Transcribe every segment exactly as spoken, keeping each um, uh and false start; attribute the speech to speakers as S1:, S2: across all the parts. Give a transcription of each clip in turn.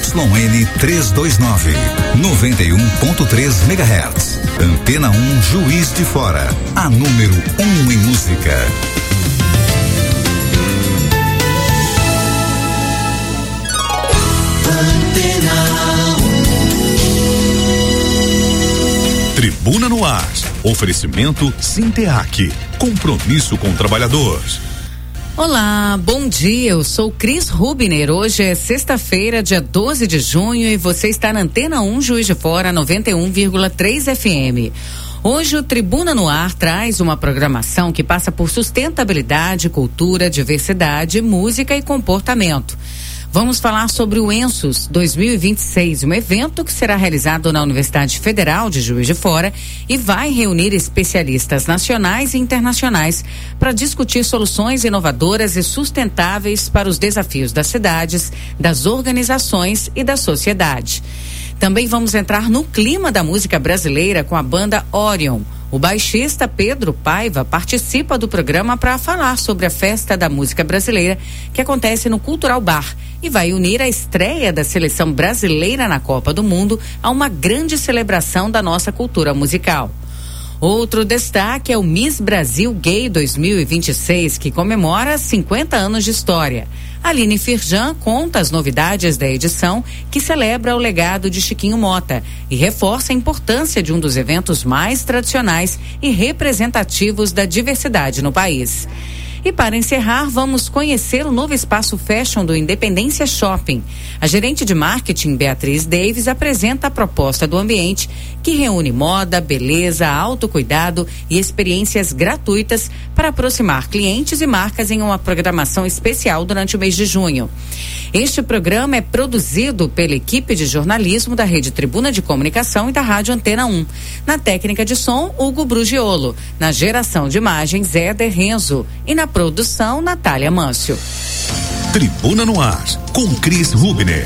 S1: N trezentos e vinte e nove, noventa e um ponto três megahertz. Antena um Juiz de Fora, a número um em música.
S2: Tribuna no Ar. Oferecimento Sinteac. Compromisso com o trabalhador.
S3: Olá, bom dia, eu sou Cris Rubner. Hoje é sexta-feira, dia doze de junho, e você está na Antena um Juiz de Fora, noventa e um vírgula três F M. Hoje o Tribuna no Ar traz uma programação que passa por sustentabilidade, cultura, diversidade, música e comportamento. Vamos falar sobre o Ensus dois mil e vinte e seis, um evento que será realizado na Universidade Federal de Juiz de Fora e vai reunir especialistas nacionais e internacionais para discutir soluções inovadoras e sustentáveis para os desafios das cidades, das organizações e da sociedade. Também vamos entrar no clima da música brasileira com a banda Orion. O baixista Pedro Paiva participa do programa para falar sobre a festa da música brasileira que acontece no Cultural Bar e vai unir a estreia da seleção brasileira na Copa do Mundo a uma grande celebração da nossa cultura musical. Outro destaque é o Miss Brasil Gay dois mil e vinte e seis, que comemora cinquenta anos de história. Aline Firjan conta as novidades da edição, que celebra o legado de Chiquinho Mota e reforça a importância de um dos eventos mais tradicionais e representativos da diversidade no país. E para encerrar, vamos conhecer o novo espaço fashion do Independência Shopping. A gerente de marketing, Beatriz Davis, apresenta a proposta do ambiente, que reúne moda, beleza, autocuidado e experiências gratuitas para aproximar clientes e marcas em uma programação especial durante o mês de junho. Este programa é produzido pela equipe de jornalismo da Rede Tribuna de Comunicação e da Rádio Antena um. Na técnica de som, Hugo Brugiolo. Na geração de imagens, Éder Renzo. E na produção, Natália Mâncio.
S2: Tribuna no Ar, com Cris Rubner.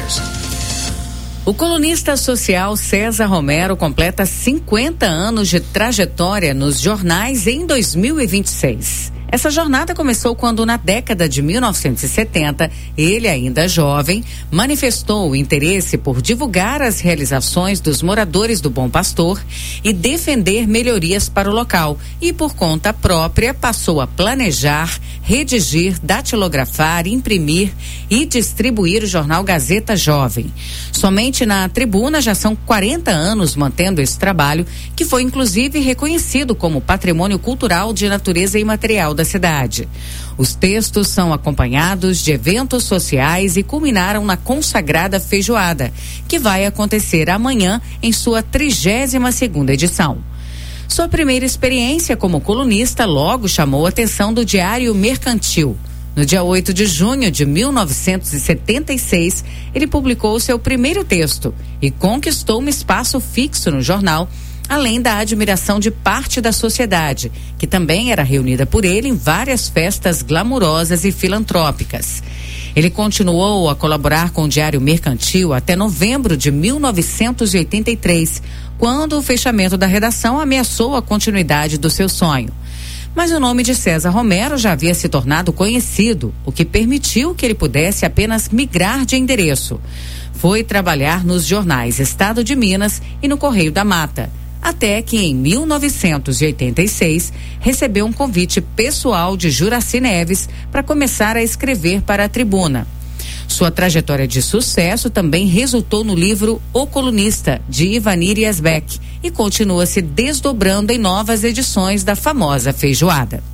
S3: O colunista social César Romero completa cinquenta anos de trajetória nos jornais em dois mil e vinte e seis. Essa jornada começou quando, na década de mil novecentos e setenta, ele, ainda jovem, manifestou o interesse por divulgar as realizações dos moradores do Bom Pastor e defender melhorias para o local, e, por conta própria, passou a planejar, redigir, datilografar, imprimir e distribuir o jornal Gazeta Jovem. Somente na Tribuna já são quarenta anos mantendo esse trabalho, que foi inclusive reconhecido como Patrimônio Cultural de Natureza Imaterial da cidade. Os textos são acompanhados de eventos sociais e culminaram na consagrada feijoada, que vai acontecer amanhã em sua trigésima segunda edição. Sua primeira experiência como colunista logo chamou a atenção do Diário Mercantil. No dia oito de junho de mil novecentos e setenta e seis, ele publicou seu primeiro texto e conquistou um espaço fixo no jornal, além da admiração de parte da sociedade, que também era reunida por ele em várias festas glamurosas e filantrópicas. Ele continuou a colaborar com o Diário Mercantil até novembro de mil novecentos e oitenta e três, quando o fechamento da redação ameaçou a continuidade do seu sonho. Mas o nome de César Romero já havia se tornado conhecido, o que permitiu que ele pudesse apenas migrar de endereço. Foi trabalhar nos jornais Estado de Minas e no Correio da Mata, até que em mil novecentos e oitenta e seis recebeu um convite pessoal de Juracy Neves para começar a escrever para a Tribuna. Sua trajetória de sucesso também resultou no livro O Colunista, de Ivanir Yazbek, e continua se desdobrando em novas edições da famosa feijoada.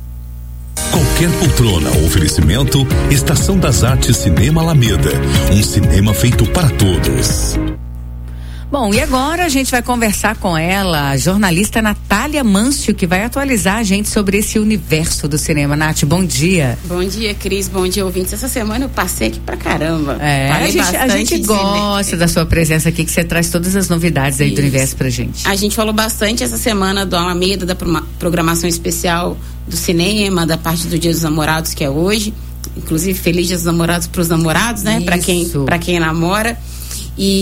S2: Qualquer poltrona ou oferecimento, Estação das Artes Cinema Alameda, um cinema feito para todos.
S3: Bom, e agora a gente vai conversar com ela, a jornalista Natália Mâncio, que vai atualizar a gente sobre esse universo do cinema. Nath, bom dia.
S4: Bom dia, Cris, bom dia, ouvintes. Essa semana eu passei aqui pra caramba.
S3: É, a gente, a gente gosta da sua presença aqui, que você traz todas as novidades aí Isso. do universo pra gente.
S4: A gente falou bastante essa semana do Alameda, da programação especial do cinema, da parte do Dia dos Namorados, que é hoje. Inclusive, feliz Dia dos Namorados pros namorados, né? Pra quem, pra quem namora. E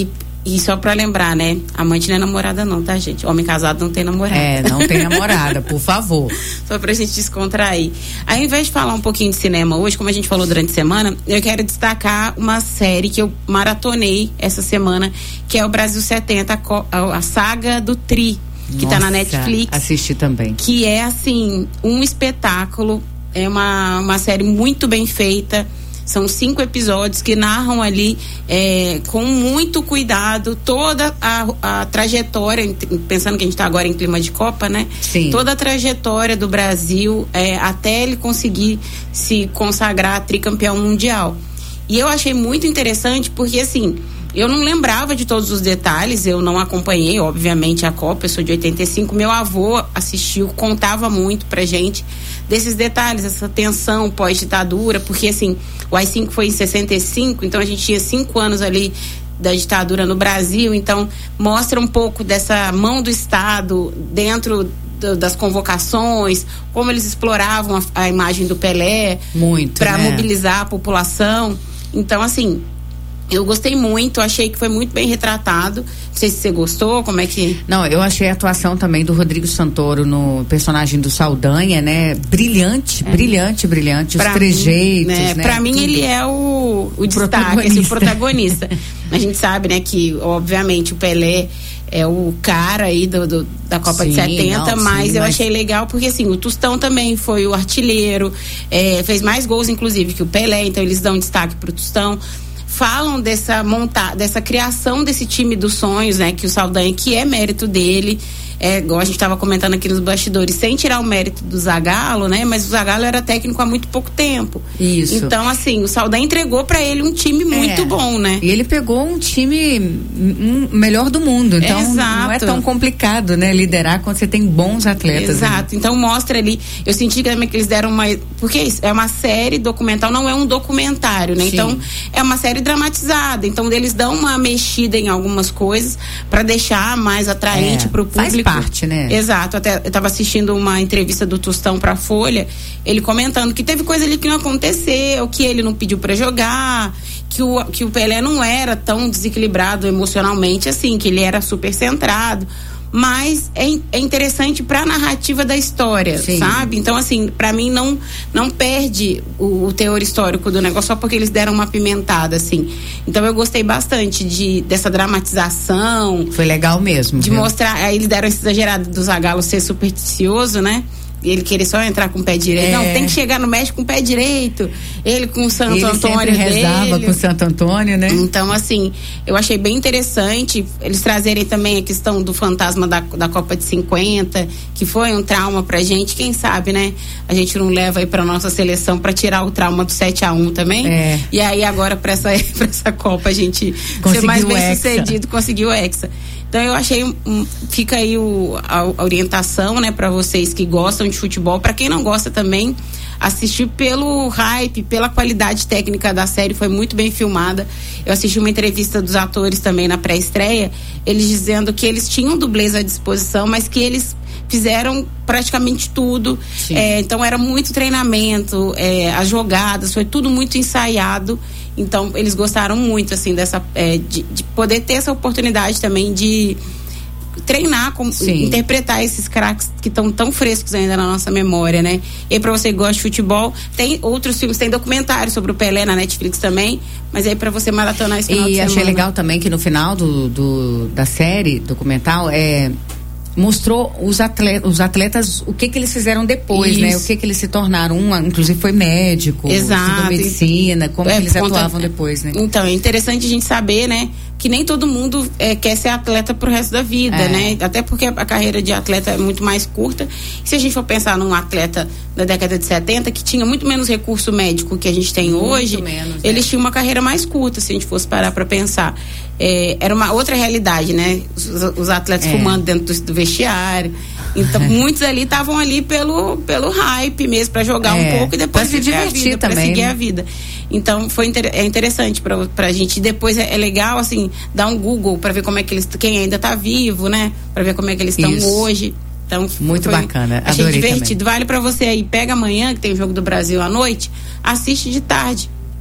S4: E só pra lembrar, né? Amante não é namorada não, tá, gente? Homem casado não tem namorada.
S3: É, não tem namorada, por favor.
S4: Só pra gente descontrair. Aí, ao invés de falar um pouquinho de cinema hoje, como a gente falou durante a semana, eu quero destacar uma série que eu maratonei essa semana, que é o Brasil setenta, a, a saga do Tri, que Nossa, tá na Netflix.
S3: Assisti também.
S4: Que é, assim, um espetáculo, é uma, uma série muito bem feita. São cinco episódios que narram ali é, com muito cuidado toda a, a trajetória, pensando que a gente está agora em clima de Copa, né?
S3: Sim.
S4: Toda a trajetória do Brasil é, até ele conseguir se consagrar tricampeão mundial. E eu achei muito interessante porque, assim, eu não lembrava de todos os detalhes, eu não acompanhei, obviamente, a Copa, eu sou de oitenta e cinco, meu avô assistiu, contava muito pra gente desses detalhes, essa tensão pós-ditadura, porque, assim, o A I cinco foi em sessenta e cinco, então a gente tinha cinco anos ali da ditadura no Brasil, então mostra um pouco dessa mão do Estado dentro do, das convocações, como eles exploravam a, a imagem do Pelé para
S3: né?
S4: mobilizar a população. Então, assim, eu gostei muito, achei que foi muito bem retratado. Não sei se você gostou, como é que...
S3: Não, eu achei a atuação também do Rodrigo Santoro no personagem do Saldanha, né? Brilhante, é. brilhante, brilhante. Os pra trejeitos,
S4: mim, né?
S3: né?
S4: Pra mim, ele é o, o destaque, esse, o protagonista. A gente sabe, né, que, obviamente, o Pelé é o cara aí do, do, da Copa sim, de setenta, não, mas sim, eu mas... achei legal porque, assim, o Tostão também foi o artilheiro, é, fez mais gols, inclusive, que o Pelé, então eles dão destaque pro Tostão. Falam dessa monta- dessa criação desse time dos sonhos, né? Que o Saldanha, que é mérito dele, é, igual a gente estava comentando aqui nos bastidores, sem tirar o mérito do Zagallo, né? Mas o Zagallo era técnico há muito pouco tempo.
S3: Isso.
S4: Então, assim, o Saldanha entregou para ele um time muito é. bom, né?
S3: E ele pegou um time um, melhor do mundo. Então,
S4: Exato.
S3: Não é tão complicado, né? Liderar quando você tem bons atletas.
S4: Exato. Né? Então, mostra ali. Eu senti que também que eles deram uma. Porque é uma série documental, não é um documentário, né? Sim. Então, é uma série dramatizada. Então, eles dão uma mexida em algumas coisas para deixar mais atraente é. para o público.
S3: Faz parte, né?
S4: Exato. Até eu estava assistindo uma entrevista do Tostão para a Folha, ele comentando que teve coisa ali que não aconteceu, que ele não pediu para jogar, que o, que o Pelé não era tão desequilibrado emocionalmente assim, que ele era super centrado. Mas é, é interessante para a narrativa da história, sim, sabe? Então, assim, para mim não não perde o, o teor histórico do negócio só porque eles deram uma pimentada, assim. Então, eu gostei bastante de, dessa dramatização.
S3: Foi legal mesmo.
S4: De
S3: viu?
S4: mostrar, aí eles deram esse exagerado do Zagallo ser supersticioso, né? Ele querer só entrar com o pé direito. É. Não, tem que chegar no México com o pé direito. Ele com o Santo ele Antônio
S3: sempre rezava
S4: dele.
S3: com o Santo Antônio, né?
S4: Então, assim, eu achei bem interessante eles trazerem também a questão do fantasma da, da Copa de cinquenta, que foi um trauma pra gente. Quem sabe, né? A gente não leva aí pra nossa seleção pra tirar o trauma do sete a um também.
S3: É.
S4: E aí agora pra essa, pra essa Copa a gente
S3: conseguiu
S4: ser mais bem
S3: hexa.
S4: sucedido, conseguiu o hexa. Então eu achei, um, fica aí o, a, a orientação, né, para vocês que gostam de futebol, para quem não gosta também, assistir pelo hype, pela qualidade técnica da série, foi muito bem filmada. Eu assisti uma entrevista dos atores também na pré-estreia, eles dizendo que eles tinham dublês à disposição, mas que eles fizeram praticamente tudo, é, então era muito treinamento, é, as jogadas, foi tudo muito ensaiado. Então eles gostaram muito assim dessa é, de, de poder ter essa oportunidade também de treinar, com, interpretar esses craques que estão tão frescos ainda na nossa memória, né? E aí, pra você que gosta de futebol, tem outros filmes, tem documentários sobre o Pelé na Netflix também, mas aí pra você maratonar esse final de semana.
S3: E achei legal também que no final do, do, da série documental é mostrou os atletas, os atletas o que que eles fizeram depois, Isso. né? O que que eles se tornaram. Um, inclusive foi médico, estudou medicina, como é, que eles conta, atuavam depois, né?
S4: Então, é interessante a gente saber, né? Que nem todo mundo é, quer ser atleta pro resto da vida, é. né? Até porque a carreira de atleta é muito mais curta. E se a gente for pensar num atleta da década de setenta, que tinha muito menos recurso médico que a gente tem muito hoje, menos, eles é. tinham uma carreira mais curta, se a gente fosse parar pra pensar. É, era uma outra realidade, né? Os, os atletas é. fumando dentro do, do vestiário. Então, muitos ali estavam ali pelo, pelo hype mesmo, pra jogar é. um pouco e depois
S3: pra se divertir
S4: a vida,
S3: também,
S4: pra seguir
S3: né?
S4: a vida. Então, foi inter, é interessante pra, pra gente. Depois é, é legal, assim, dar um Google pra ver como é que eles, quem ainda tá vivo, né? Pra ver como é que eles estão hoje. Então,
S3: muito
S4: foi,
S3: bacana,
S4: achei
S3: adorei
S4: divertido.
S3: Também.
S4: Vale pra você aí, pega amanhã, que tem o Jogo do Brasil à noite, assiste de tarde.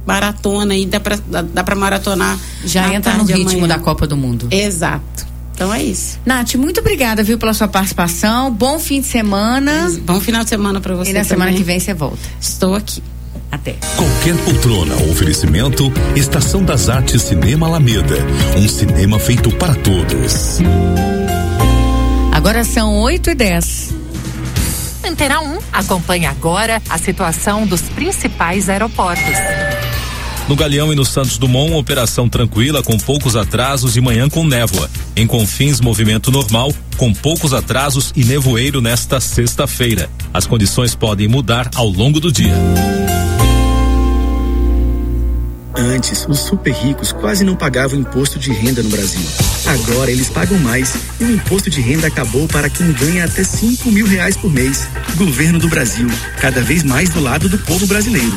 S4: maratona e dá pra, dá, dá pra maratonar.
S3: Já entra no ritmo
S4: amanhã.
S3: da Copa do Mundo.
S4: Exato. Então é isso.
S3: Nath, muito obrigada, viu, pela sua participação. Bom fim de semana.
S4: Bom final de semana pra você.
S3: E na
S4: também.
S3: semana que vem você volta.
S4: Estou aqui.
S3: Até.
S2: Qualquer poltrona ou oferecimento, Estação das Artes Cinema Alameda. Um cinema feito para todos.
S3: Agora são oito e dez.
S5: Antena um acompanha agora a situação dos principais aeroportos.
S6: No Galeão e no Santos Dumont, operação tranquila com poucos atrasos e manhã com névoa. Em Confins, movimento normal, com poucos atrasos e nevoeiro nesta sexta-feira. As condições podem mudar ao longo do dia.
S7: Antes, os super ricos quase não pagavam imposto de renda no Brasil. Agora eles pagam mais e o imposto de renda acabou para quem ganha até cinco mil reais por mês. Governo do Brasil, cada vez mais do lado do povo brasileiro.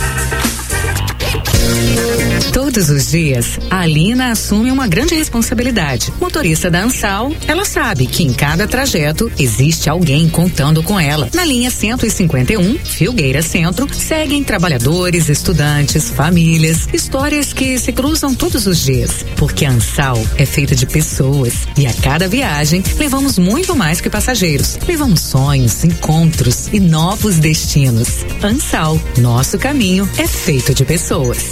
S3: Todos os dias, a Alina assume uma grande responsabilidade. Motorista da Ansal, ela sabe que em cada trajeto existe alguém contando com ela. Na linha cento e cinquenta e um, Filgueira Centro, seguem trabalhadores, estudantes, famílias, histórias que se cruzam todos os dias. Porque a Ansal é feita de pessoas e a cada viagem levamos muito mais que passageiros. Levamos sonhos, encontros e novos destinos. Ansal, nosso caminho é feito de pessoas.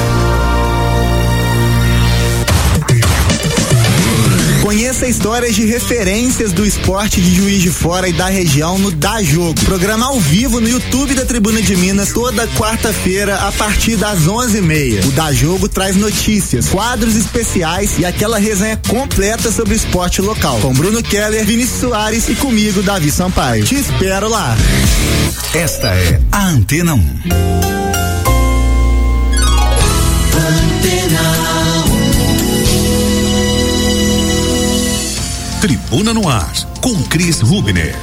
S8: Conheça histórias de referências do esporte de Juiz de Fora e da região no Dá Jogo. Programa ao vivo no YouTube da Tribuna de Minas toda quarta-feira a partir das onze e meia. O Dá Jogo traz notícias, quadros especiais e aquela resenha completa sobre o esporte local. Com Bruno Keller, Vinícius Soares e comigo, Davi Sampaio. Te espero lá.
S1: Esta é a Antena um.
S2: Tribuna no Ar, com Cris Rubner.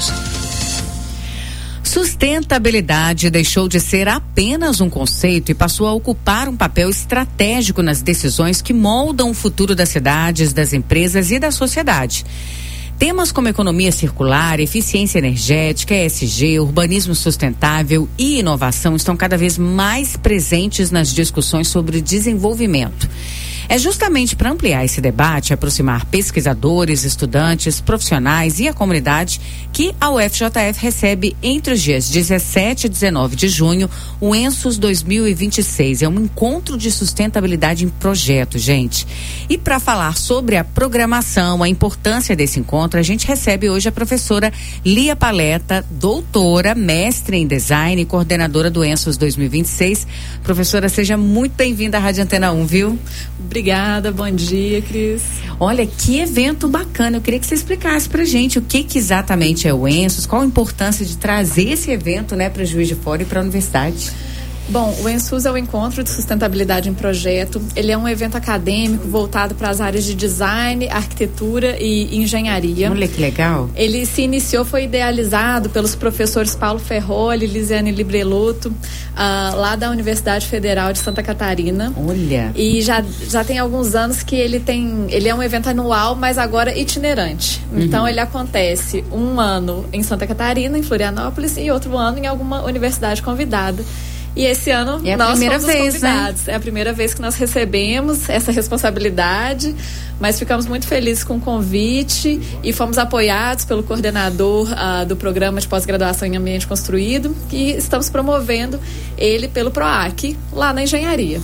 S3: Sustentabilidade deixou de ser apenas um conceito e passou a ocupar um papel estratégico nas decisões que moldam o futuro das cidades, das empresas e da sociedade. Temas como economia circular, eficiência energética, E S G, urbanismo sustentável e inovação estão cada vez mais presentes nas discussões sobre desenvolvimento. É justamente para ampliar esse debate, aproximar pesquisadores, estudantes, profissionais e a comunidade que a U F J F recebe entre os dias dezessete e dezenove de junho o Ensus dois mil e vinte e seis. É um encontro de sustentabilidade em projeto, gente. E para falar sobre a programação, a importância desse encontro, a gente recebe hoje a professora Lia Paleta, doutora, mestre em design e coordenadora do Ensus dois mil e vinte e seis. Professora, seja muito bem-vinda à Rádio Antena um, viu?
S9: Obrigada, bom dia, Cris.
S3: Olha, que evento bacana. Eu queria que você explicasse pra gente o que, que exatamente é o Ensus, qual a importância de trazer esse evento, né, para Juiz de Fora e para a universidade.
S9: Bom, o Ensus é o Encontro de Sustentabilidade em Projeto. Ele é um evento acadêmico voltado para as áreas de design, arquitetura e engenharia.
S3: Olha que legal.
S9: Ele se iniciou, foi idealizado pelos professores Paulo Ferroli e Lisiane Librelotto, uh, lá da Universidade Federal de Santa Catarina.
S3: Olha.
S9: E já, já tem alguns anos que ele tem, ele é um evento anual, mas agora itinerante. Uhum. Então ele acontece um ano em Santa Catarina, em Florianópolis, e outro ano em alguma universidade convidada. E esse ano
S3: é a
S9: nós
S3: primeira
S9: fomos
S3: vez,
S9: convidados.
S3: né?
S9: É a primeira vez que nós recebemos essa responsabilidade, mas ficamos muito felizes com o convite e fomos apoiados pelo coordenador uh, do programa de pós-graduação em ambiente construído e estamos promovendo ele pelo PROAC, lá na engenharia.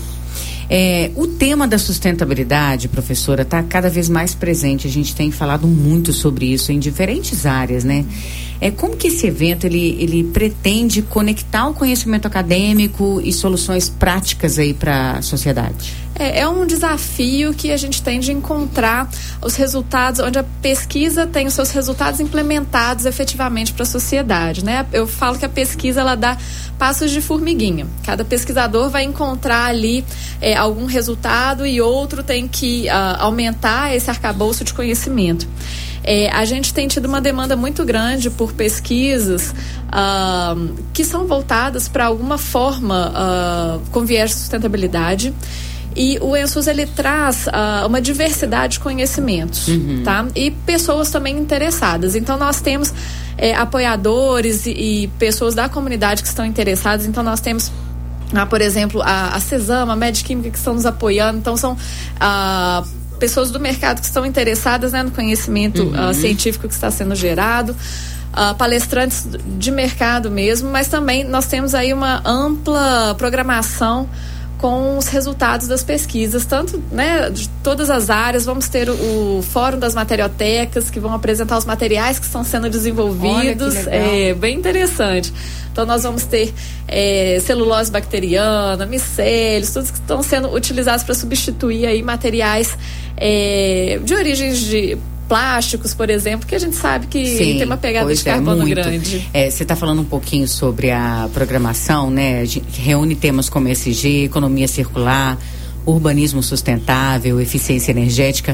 S3: É, o tema da sustentabilidade, professora, está cada vez mais presente. A gente tem falado muito sobre isso em diferentes áreas, né? É, como que esse evento ele, ele pretende conectar o conhecimento acadêmico e soluções práticas aí para a sociedade?
S9: É, é um desafio que a gente tem de encontrar os resultados, onde a pesquisa tem os seus resultados implementados efetivamente para a sociedade, né? Eu falo que a pesquisa ela dá passos de formiguinha. Cada pesquisador vai encontrar ali é, algum resultado e outro tem que uh, aumentar esse arcabouço de conhecimento. É, a gente tem tido uma demanda muito grande por pesquisas uh, que são voltadas para alguma forma uh, com viés de sustentabilidade. E o Ensus, ele traz uh, uma diversidade de conhecimentos, uhum. tá? E pessoas também interessadas. Então, nós temos é, apoiadores e, e pessoas da comunidade que estão interessadas. Então, nós temos Ah, por exemplo, a, a Cesama, a Medquímica, que estão nos apoiando. Então, são ah, pessoas do mercado que estão interessadas, né, no conhecimento uhum. ah, científico que está sendo gerado. Uh, palestrantes de mercado mesmo, mas também nós temos aí uma ampla programação com os resultados das pesquisas, tanto, né, de todas as áreas. Vamos ter o, o Fórum das Materiotecas, que vão apresentar os materiais que estão sendo desenvolvidos. É bem interessante. Então nós vamos ter é, celulose bacteriana, micélios, todos que estão sendo utilizados para substituir aí materiais é, de origens de plásticos, por exemplo, que a gente sabe que Sim, tem uma pegada de carbono
S3: é,
S9: grande.
S3: É, você está falando um pouquinho sobre a programação, né? A gente reúne temas como E S G, economia circular, urbanismo sustentável, eficiência energética.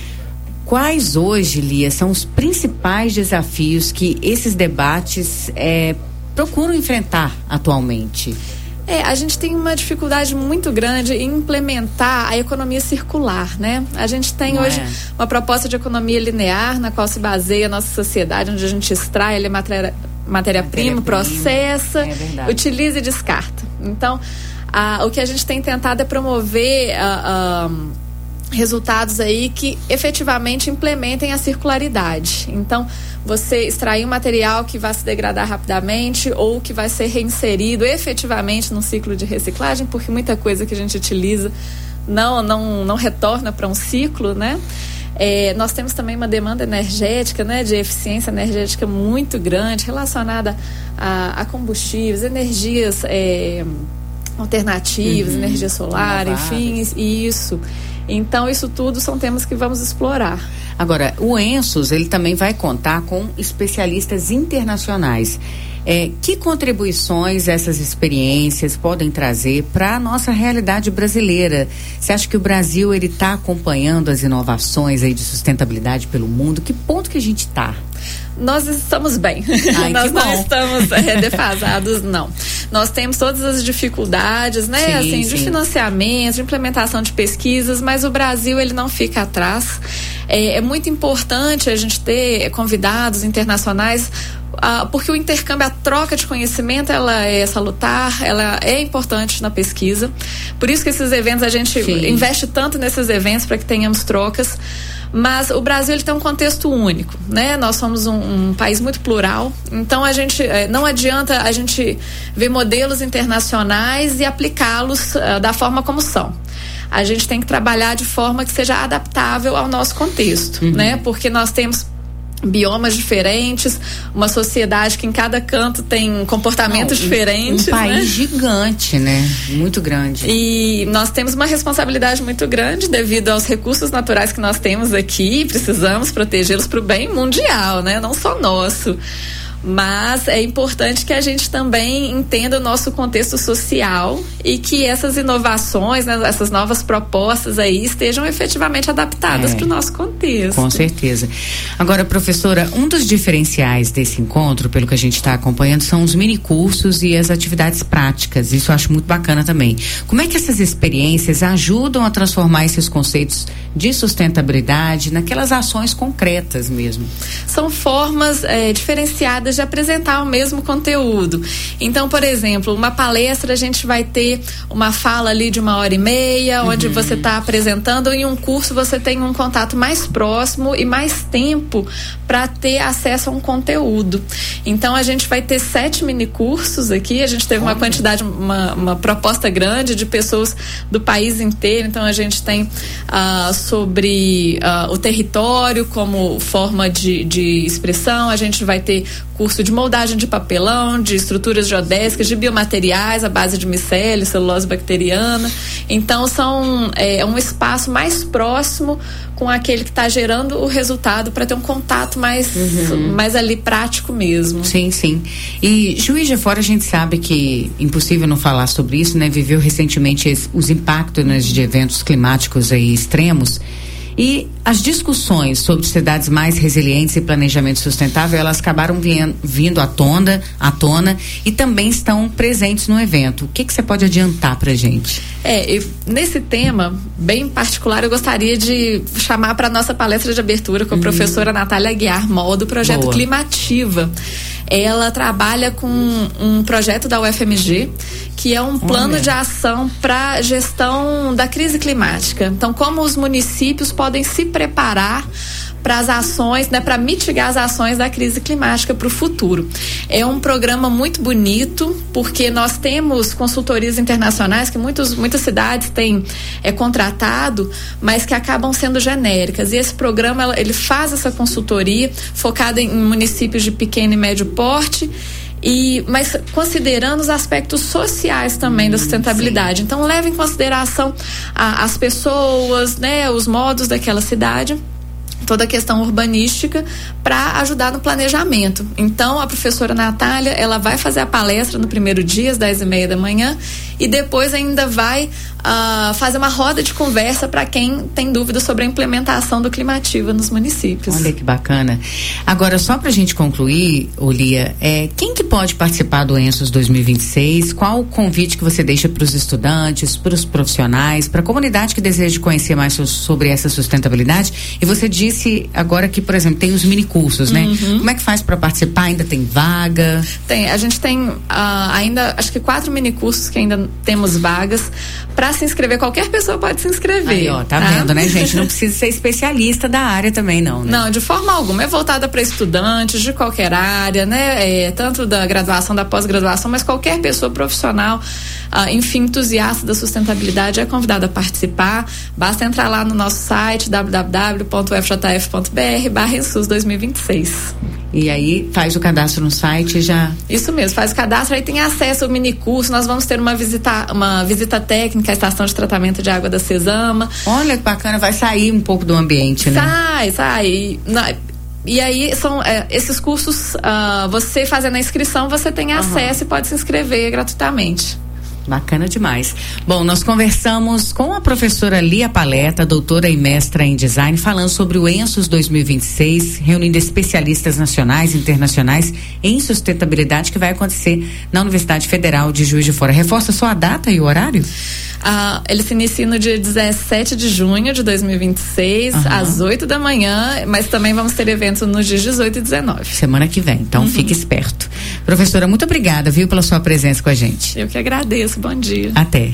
S3: Quais hoje, Lia, são os principais desafios que esses debates é, procuram enfrentar atualmente?
S9: É, a gente tem uma dificuldade muito grande em implementar a economia circular, né? A gente tem Não hoje é. uma proposta de economia linear, na qual se baseia a nossa sociedade, onde a gente extrai a matéria, matéria-prima, processa, é utiliza e descarta. Então, a, o que a gente tem tentado é promover a, a, resultados aí que efetivamente implementem a circularidade. Então, você extrair um material que vai se degradar rapidamente ou que vai ser reinserido efetivamente num ciclo de reciclagem, porque muita coisa que a gente utiliza não, não, não retorna para um ciclo, né? É, nós temos também uma demanda energética, né, de eficiência energética muito grande relacionada a, a combustíveis, energias é, alternativas, uhum. energia solar, enfim, isso. Então, isso tudo são temas que vamos explorar.
S3: Agora, o Ensus, ele também vai contar com especialistas internacionais. É, que contribuições essas experiências podem trazer para a nossa realidade brasileira? Você acha que o Brasil ele está acompanhando as inovações aí de sustentabilidade pelo mundo? Que ponto que a gente está?
S9: Nós estamos bem.
S3: Ai,
S9: Nós não
S3: bom.
S9: estamos é, defasados, não. Nós temos todas as dificuldades, né?
S3: Sim,
S9: assim,
S3: sim.
S9: de financiamento, de implementação de pesquisas, mas o Brasil ele não fica atrás. É, é muito importante a gente ter convidados internacionais, ah, porque o intercâmbio, a troca de conhecimento, ela é salutar, ela é importante na pesquisa. Por isso que esses eventos, a gente sim. investe tanto nesses eventos para que tenhamos trocas. Mas o Brasil ele tem um contexto único, né? Nós somos um, um país muito plural, então a gente não adianta a gente ver modelos internacionais e aplicá-los uh, da forma como são. A gente tem que trabalhar de forma que seja adaptável ao nosso contexto, uhum. né? Porque nós temos biomas diferentes, uma sociedade que em cada canto tem comportamentos Não, diferentes.
S3: Um país
S9: né?
S3: gigante, né? Muito grande.
S9: E nós temos uma responsabilidade muito grande devido aos recursos naturais que nós temos aqui, precisamos protegê-los para o bem mundial, né? Não só nosso. Mas é importante que a gente também entenda o nosso contexto social e que essas inovações, né, essas novas propostas aí estejam efetivamente adaptadas é, para o nosso contexto.
S3: Com certeza. Agora, professora, um dos diferenciais desse encontro, pelo que a gente está acompanhando, são os minicursos e as atividades práticas. Isso eu acho muito bacana também. Como é que essas experiências ajudam a transformar esses conceitos de sustentabilidade naquelas ações concretas mesmo?
S9: São formas é, diferenciadas de apresentar o mesmo conteúdo. Então, por exemplo, uma palestra a gente vai ter uma fala ali de uma hora e meia, uhum. onde você está apresentando, e em um curso você tem um contato mais próximo e mais tempo para ter acesso a um conteúdo. Então, a gente vai ter sete mini cursos aqui, a gente teve uma quantidade, uma, uma proposta grande de pessoas do país inteiro. Então, a gente tem uh, sobre uh, o território como forma de, de expressão, a gente vai ter curso de moldagem de papelão, de estruturas geodésicas, de biomateriais à base de micélio, celulose bacteriana. Então, são é, um espaço mais próximo com aquele que está gerando o resultado para ter um contato mais, uhum. mais ali prático mesmo.
S3: Sim, sim. E Juiz de Fora, a gente sabe que impossível não falar sobre isso, né? Viveu recentemente esse, os impactos, né, de eventos climáticos aí extremos. E as discussões sobre cidades mais resilientes e planejamento sustentável, elas acabaram vindo, vindo à tona, à tona e também estão presentes no evento. O que que você pode adiantar pra gente?
S9: É, eu, nesse tema bem particular, eu gostaria de chamar para nossa palestra de abertura com a hum. professora Natália Aguiar Mol, do projeto Boa. Climativa. ela trabalha com um projeto da U F M G, que é um plano Olha. de ação para gestão da crise climática. Então, como os municípios podem se preparar para as ações, né, para mitigar as ações da crise climática para o futuro. É um programa muito bonito, porque nós temos consultorias internacionais que muitos, muitas cidades têm é, contratado, mas que acabam sendo genéricas. E esse programa, ele faz essa consultoria focada em municípios de pequeno e médio porte, E, mas considerando os aspectos sociais também da sustentabilidade. Sim. Então, leva em consideração a, as pessoas, né, os modos daquela cidade, toda a questão urbanística, para ajudar no planejamento. Então, a professora Natália, ela vai fazer a palestra no primeiro dia, às dez e meia da manhã, e depois ainda vai uh, fazer uma roda de conversa para quem tem dúvidas sobre a implementação do Climativa nos municípios.
S3: Olha que bacana. Agora, só para a gente concluir, Olia, é, quem que pode participar do ENSOS dois mil e vinte e seis? Qual o convite que você deixa para os estudantes, para os profissionais, para a comunidade que deseja conhecer mais sobre essa sustentabilidade? E você disse agora que, por exemplo, tem os minicursos, né? Uhum. Como é que faz para participar? Ainda tem vaga?
S9: Tem, a gente tem uh, ainda, acho que quatro minicursos que ainda temos vagas. Para se inscrever, qualquer pessoa pode se inscrever.
S3: Aí, ó, tá, tá vendo, né, gente? Não precisa ser especialista da área também, não, né?
S9: Não, de forma alguma. É voltada para estudantes de qualquer área, né? É, tanto da graduação, da pós-graduação, mas qualquer pessoa profissional, uh, enfim, entusiasta da sustentabilidade é convidada a participar. Basta entrar lá no nosso site w w w ponto f j f ponto b r barra ENSUS dois mil e vinte e seis.
S3: E aí faz o cadastro no site e já...
S9: Isso mesmo, faz o cadastro, aí tem acesso ao minicurso. Nós vamos ter uma visita, uma visita técnica à estação de tratamento de água da Cesama.
S3: Olha que bacana, vai sair um pouco do ambiente, né?
S9: Sai, sai. Na, e aí são é, esses cursos, uh, você fazendo a inscrição, você tem acesso uhum. e pode se inscrever gratuitamente.
S3: Bacana demais. Bom, nós conversamos com a professora Lia Paleta, doutora e mestra em design, falando sobre o ENSOS dois mil e vinte e seis, reunindo especialistas nacionais e internacionais em sustentabilidade, que vai acontecer na Universidade Federal de Juiz de Fora. Reforça só a data e o horário?
S9: Ah, ele se inicia no dia dezessete de junho de dois mil e vinte e seis, uhum. às oito da manhã, mas também vamos ter evento nos dias dezoito e dezenove.
S3: Semana que vem, então uhum. fique esperto. Professora, muito obrigada, viu, pela sua presença com a gente.
S9: Eu que agradeço, bom dia.
S3: Até.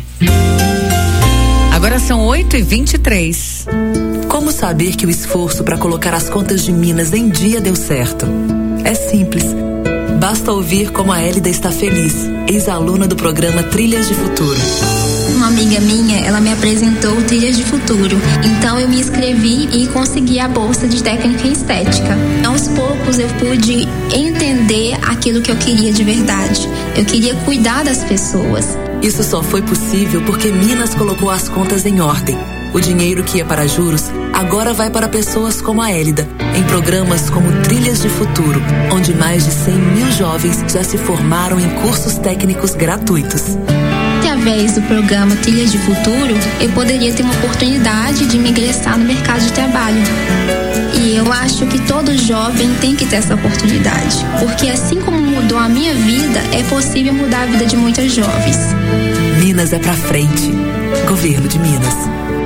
S3: Agora são oito e vinte e três.
S10: Como saber que o esforço para colocar as contas de Minas em dia deu certo? É simples. Basta ouvir como a Hélida está feliz, ex-aluna do programa Trilhas de Futuro.
S11: Uma amiga minha, ela me apresentou Trilhas de Futuro. Então eu me inscrevi e consegui a bolsa de técnica em estética. Aos poucos eu pude entender aquilo que eu queria de verdade. Eu queria cuidar das pessoas.
S10: Isso só foi possível porque Minas colocou as contas em ordem. O dinheiro que ia para juros agora vai para pessoas como a Hélida, em programas como Trilhas de Futuro, onde mais de cem mil jovens já se formaram em cursos técnicos gratuitos.
S11: Através do programa Trilhas de Futuro, eu poderia ter uma oportunidade de me ingressar no mercado de trabalho. E eu acho que todo jovem tem que ter essa oportunidade, porque assim como mudou a minha vida, é possível mudar a vida de muitos jovens.
S10: Minas é pra frente. Governo de Minas.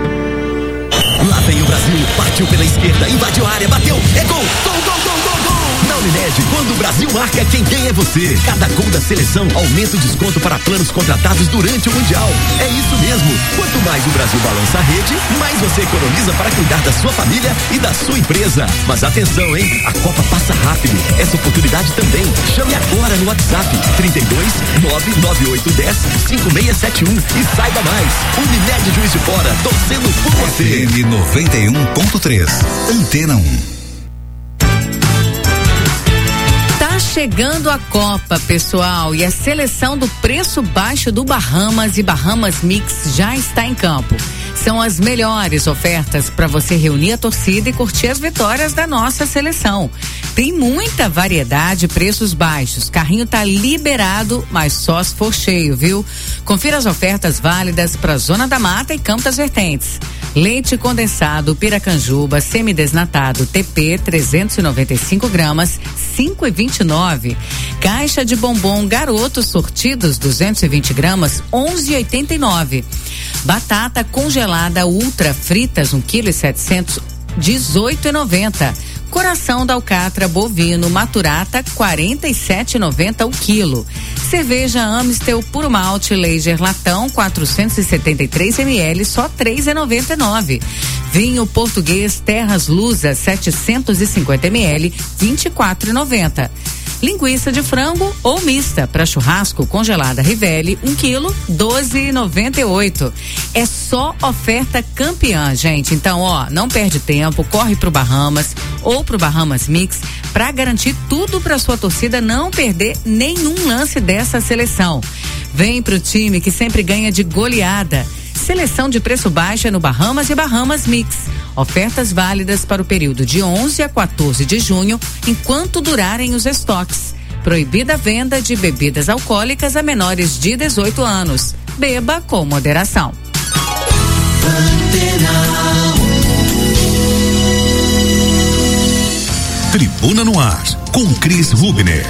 S12: Lá vem o Brasil, partiu pela esquerda, invadiu a área, bateu, é gol, gol, gol, gol, gol, gol! Na Unimed, quando o Brasil marca, quem ganha é você. Cada gol da seleção aumenta o desconto para planos contratados durante o Mundial. É isso mesmo, quanto mais o Brasil balança a rede, mais você economiza para cuidar da sua família e da sua empresa. Mas atenção, hein, a Copa passa rápido, essa oportunidade também. Chame agora no WhatsApp trinta e dois, nove nove oito um zero, cinco seis sete um e saiba mais. Unimed Juiz de Fora, torcendo por você.
S1: F M noventa e um ponto três, Antena um.
S3: Chegando a Copa, pessoal, e a seleção do preço baixo do Bahamas e Bahamas Mix já está em campo. São as melhores ofertas para você reunir a torcida e curtir as vitórias da nossa seleção. Tem muita variedade, preços baixos. Carrinho tá liberado, mas só se for cheio, viu? Confira as ofertas válidas para Zona da Mata e Campo das Vertentes. Leite condensado Piracanjuba semidesnatado T P trezentos e noventa e cinco gramas, cinco e vinte e nove. Caixa de bombom Garoto sortidos duzentos e vinte gramas, onze e oitenta e nove. Batata congelada Ultra fritas um quilo e setecentos, dezoito e noventa. Coração da alcatra bovino maturata quarenta e sete reais e noventa centavos o quilo. Cerveja Amstel puro malte Lager latão quatrocentos e setenta e três mililitros só três reais e noventa e nove centavos. Vinho português Terras Lusa setecentos e cinquenta mililitros vinte e quatro reais e noventa centavos. Linguiça de frango ou mista para churrasco congelada Rivelli, um quilo, doze reais e noventa e oito centavos. É só oferta campeã, gente. Então, ó, não perde tempo, corre pro Bahamas ou pro Bahamas Mix para garantir tudo para sua torcida não perder nenhum lance dessa seleção. Vem pro time que sempre ganha de goleada. Seleção de preço baixo no Bahamas e Bahamas Mix. Ofertas válidas para o período de onze a quatorze de junho, enquanto durarem os estoques. Proibida a venda de bebidas alcoólicas a menores de dezoito anos. Beba com moderação.
S2: Tribuna no Ar, com Cris Rubner.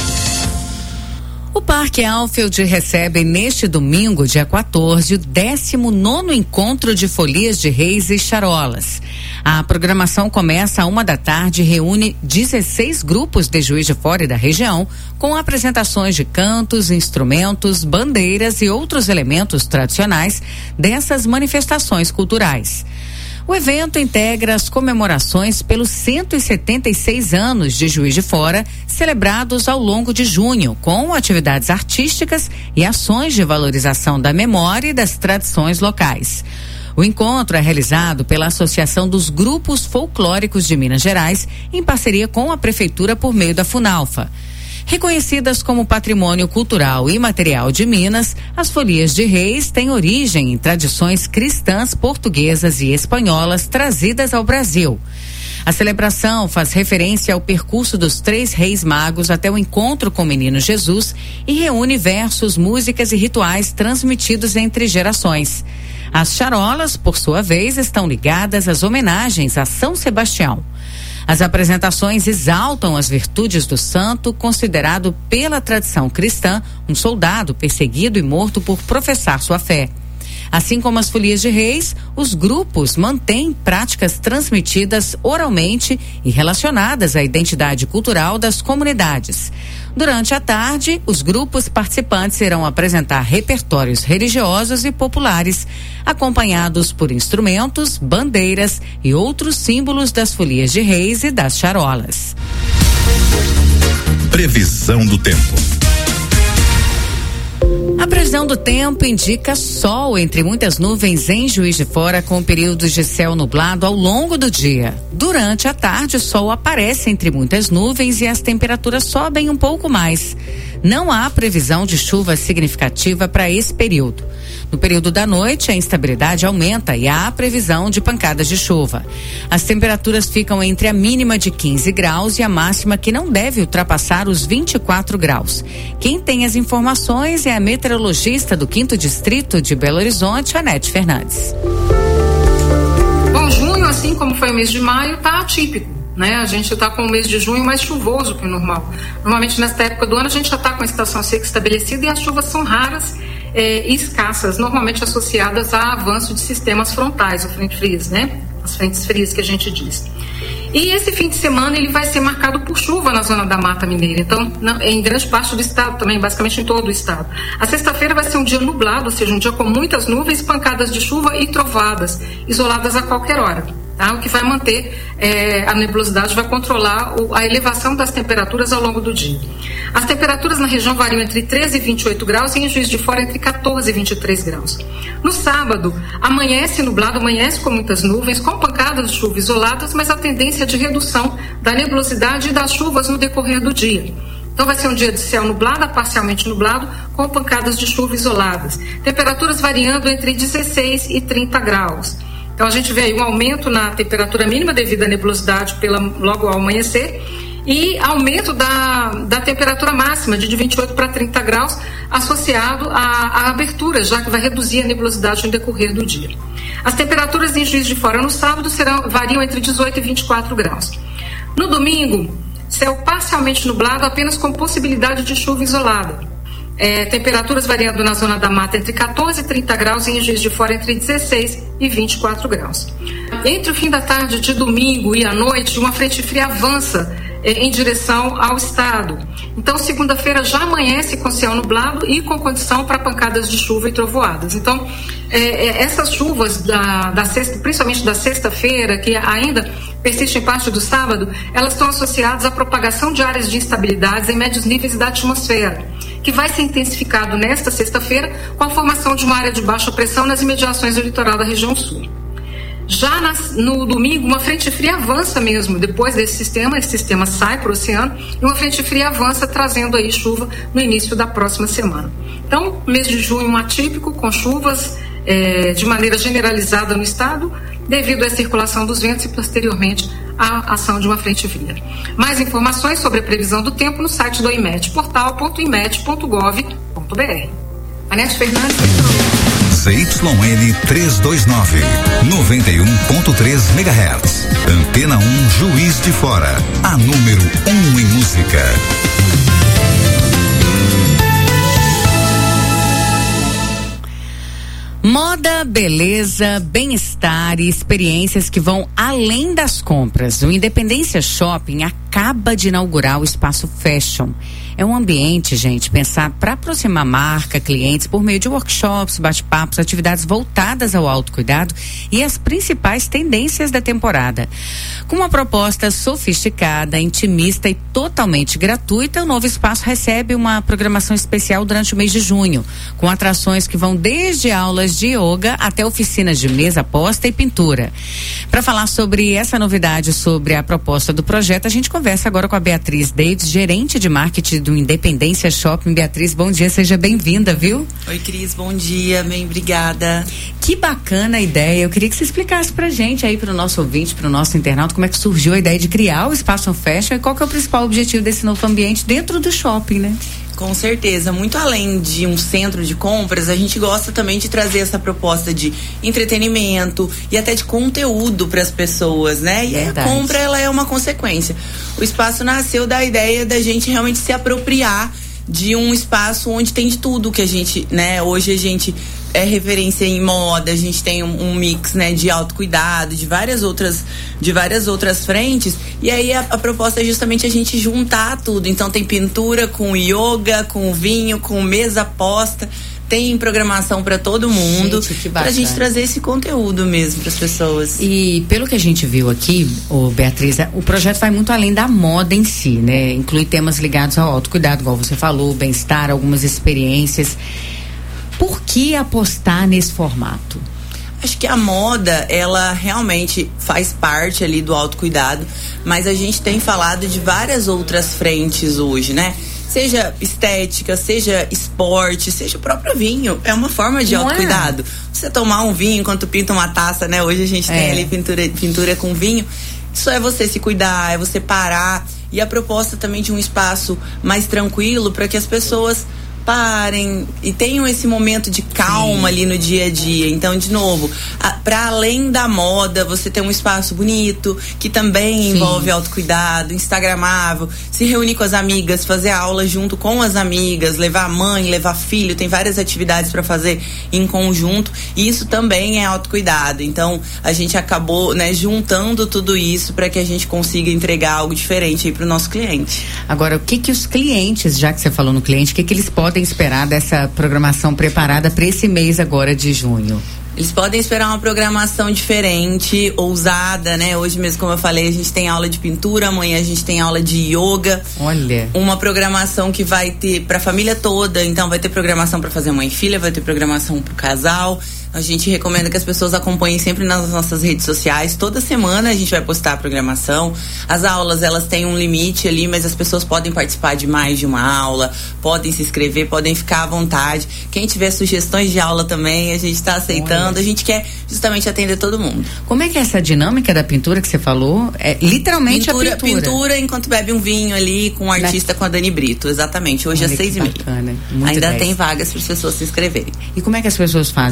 S3: O Parque Alfield recebe neste domingo, dia quatorze, o décimo nono encontro de Folias de Reis e Charolas. A programação começa a uma da tarde e reúne dezesseis grupos de Juiz de Fora e da região, com apresentações de cantos, instrumentos, bandeiras e outros elementos tradicionais dessas manifestações culturais. O evento integra as comemorações pelos cento e setenta e seis anos de Juiz de Fora, celebrados ao longo de junho, com atividades artísticas e ações de valorização da memória e das tradições locais. O encontro é realizado pela Associação dos Grupos Folclóricos de Minas Gerais, em parceria com a Prefeitura por meio da Funalfa. Reconhecidas como patrimônio cultural e material de Minas, as Folias de Reis têm origem em tradições cristãs, portuguesas e espanholas trazidas ao Brasil. A celebração faz referência ao percurso dos três reis magos até o encontro com o menino Jesus e reúne versos, músicas e rituais transmitidos entre gerações. As charolas, por sua vez, estão ligadas às homenagens a São Sebastião. As apresentações exaltam as virtudes do santo, considerado pela tradição cristã um soldado perseguido e morto por professar sua fé. Assim como as Folias de Reis, os grupos mantêm práticas transmitidas oralmente e relacionadas à identidade cultural das comunidades. Durante a tarde, os grupos participantes irão apresentar repertórios religiosos e populares, acompanhados por instrumentos, bandeiras e outros símbolos das Folias de Reis e das charolas.
S2: Previsão do tempo.
S3: A previsão do tempo indica sol entre muitas nuvens em Juiz de Fora, com períodos de céu nublado ao longo do dia. Durante a tarde, o sol aparece entre muitas nuvens e as temperaturas sobem um pouco mais. Não há previsão de chuva significativa para esse período. No período da noite, a instabilidade aumenta e há previsão de pancadas de chuva. As temperaturas ficam entre a mínima de quinze graus e a máxima, que não deve ultrapassar os vinte e quatro graus. Quem tem as informações é a meteorologista do quinto Distrito de Belo Horizonte, Anete Fernandes.
S13: Bom, junho, assim como foi o mês de maio, está atípico. Né? A gente está com o mês de junho mais chuvoso que o normal. Normalmente, nesta época do ano, a gente já está com a estação seca estabelecida e as chuvas são raras eh, e escassas, normalmente associadas a avanço de sistemas frontais, o frente frias, né? As frentes frias que a gente diz. E esse fim de semana ele vai ser marcado por chuva na zona da Mata Mineira, então na, em grande parte do estado também, basicamente em todo o estado. A sexta-feira vai ser um dia nublado, ou seja, um dia com muitas nuvens, pancadas de chuva e trovadas, isoladas a qualquer hora. Tá? O que vai manter é, a nebulosidade, vai controlar o, a elevação das temperaturas ao longo do dia. As temperaturas na região variam entre treze e vinte e oito graus e em Juiz de Fora entre quatorze e vinte e três graus. No sábado, amanhece nublado, amanhece com muitas nuvens, com pancadas de chuva isoladas, mas a tendência é de redução da nebulosidade e das chuvas no decorrer do dia. Então vai ser um dia de céu nublado, parcialmente nublado, com pancadas de chuva isoladas. Temperaturas variando entre dezesseis e trinta graus. Então a gente vê aí um aumento na temperatura mínima devido à nebulosidade pela, logo ao amanhecer e aumento da, da temperatura máxima de vinte e oito para trinta graus associado à, à abertura, já que vai reduzir a nebulosidade no decorrer do dia. As temperaturas em Juiz de Fora no sábado serão, variam entre dezoito e vinte e quatro graus. No domingo, céu parcialmente nublado, apenas com possibilidade de chuva isolada. É, temperaturas variando na Zona da Mata entre quatorze e trinta graus e em Juiz de Fora entre dezesseis e vinte e quatro graus. Entre o fim da tarde de domingo e a noite, uma frente fria avança é, em direção ao estado. Então, segunda-feira já amanhece com céu nublado e com condição para pancadas de chuva e trovoadas. Então, é, é, essas chuvas, da, da sexta, principalmente da sexta-feira, que ainda persistem em parte do sábado, elas estão associadas à propagação de áreas de instabilidades em médios níveis da atmosfera, que vai ser intensificado nesta sexta-feira com a formação de uma área de baixa pressão nas imediações do litoral da região sul. Já nas, no domingo, uma frente fria avança mesmo, depois desse sistema, esse sistema sai para o oceano e uma frente fria avança trazendo aí chuva no início da próxima semana. Então, mês de junho atípico, com chuvas é, de maneira generalizada no estado, devido à circulação dos ventos e posteriormente à ação de uma frente fria. Mais informações sobre a previsão do tempo no site do IMET, portal ponto imet ponto gov ponto br. Anete Fernandes.
S1: Z Y N trezentos e vinte e nove, noventa e um ponto três megahertz. Antena um Juiz de Fora, a número um em música.
S3: Moda, beleza, bem-estar e experiências que vão além das compras. O Independência Shopping acaba de inaugurar o espaço Fashion. É um ambiente, gente, pensado para aproximar marca, clientes por meio de workshops, bate-papos, atividades voltadas ao autocuidado e as principais tendências da temporada. Com uma proposta sofisticada, intimista e totalmente gratuita, o novo espaço recebe uma programação especial durante o mês de junho, com atrações que vão desde aulas de yoga até oficinas de mesa posta e pintura. Para falar sobre essa novidade, sobre a proposta do projeto, a gente conversa agora com a Beatriz Davis, gerente de marketing do Independência Shopping. Beatriz, bom dia, seja bem-vinda, viu?
S14: Oi, Cris, bom dia, bem, obrigada.
S3: Que bacana a ideia. Eu queria que você explicasse pra gente aí, pro nosso ouvinte, pro nosso internauta, como é que surgiu a ideia de criar o Espaço Fashion e qual que é o principal objetivo desse novo ambiente dentro do shopping, né?
S14: Com certeza, muito além de um centro de compras, a gente gosta também de trazer essa proposta de entretenimento e até de conteúdo para as pessoas, né? E Verdade. A compra, ela é uma consequência. O espaço nasceu da ideia da gente realmente se apropriar de um espaço onde tem de tudo que a gente, né? Hoje a gente é referência em moda, a gente tem um, um mix, né, de autocuidado, de várias outras, de várias outras frentes, e aí a, a proposta é justamente a gente juntar tudo. Então tem pintura com yoga, com vinho, com mesa posta, tem programação para todo mundo, para a gente trazer esse conteúdo mesmo para as pessoas.
S3: E pelo que a gente viu aqui, ô Beatriz, o projeto vai muito além da moda em si, né? Inclui temas ligados ao autocuidado, igual você falou, bem-estar, algumas experiências. Por que apostar nesse formato?
S14: Acho que a moda, ela realmente faz parte ali do autocuidado, mas a gente tem falado de várias outras frentes hoje, né? Seja estética, seja esporte, seja o próprio vinho. É uma forma de Não autocuidado. É? Você tomar um vinho enquanto pinta uma taça, né? Hoje a gente é. tem ali pintura, pintura com vinho. Isso é você se cuidar, é você parar. E a proposta também de um espaço mais tranquilo para que as pessoas parem e tenham esse momento de calma Sim. ali no dia a dia. Então, de novo, para além da moda, você tem um espaço bonito que também Sim. envolve autocuidado, instagramável, se reunir com as amigas, fazer aula junto com as amigas, levar a mãe, levar filho, tem várias atividades para fazer em conjunto, e isso também é autocuidado. Então, a gente acabou, né, juntando tudo isso para que a gente consiga entregar algo diferente aí para o nosso cliente.
S3: Agora, o que que os clientes, já que você falou no cliente, o que que eles podem esperar dessa programação preparada para esse mês agora de junho?
S14: Eles podem esperar uma programação diferente, ousada, né? Hoje mesmo, como eu falei, a gente tem aula de pintura, amanhã a gente tem aula de yoga.
S3: Olha.
S14: Uma programação que vai ter para a família toda, então vai ter programação para fazer mãe e filha, vai ter programação para o casal. A gente recomenda que as pessoas acompanhem sempre nas nossas redes sociais. Toda semana a gente vai postar a programação. As aulas, elas têm um limite ali, mas as pessoas podem participar de mais de uma aula, podem se inscrever, podem ficar à vontade. Quem tiver sugestões de aula também, a gente está aceitando. Olha. A gente quer justamente atender todo mundo.
S3: Como é que é essa dinâmica da pintura que você falou? É literalmente pintura, a pintura.
S14: Pintura enquanto bebe um vinho ali com o artista, Na... com a Dani Brito, exatamente. Hoje Olha, às seis e meia. Ainda dez. Tem vagas para as pessoas se inscreverem.
S3: E como é que as pessoas fazem para se inscrever?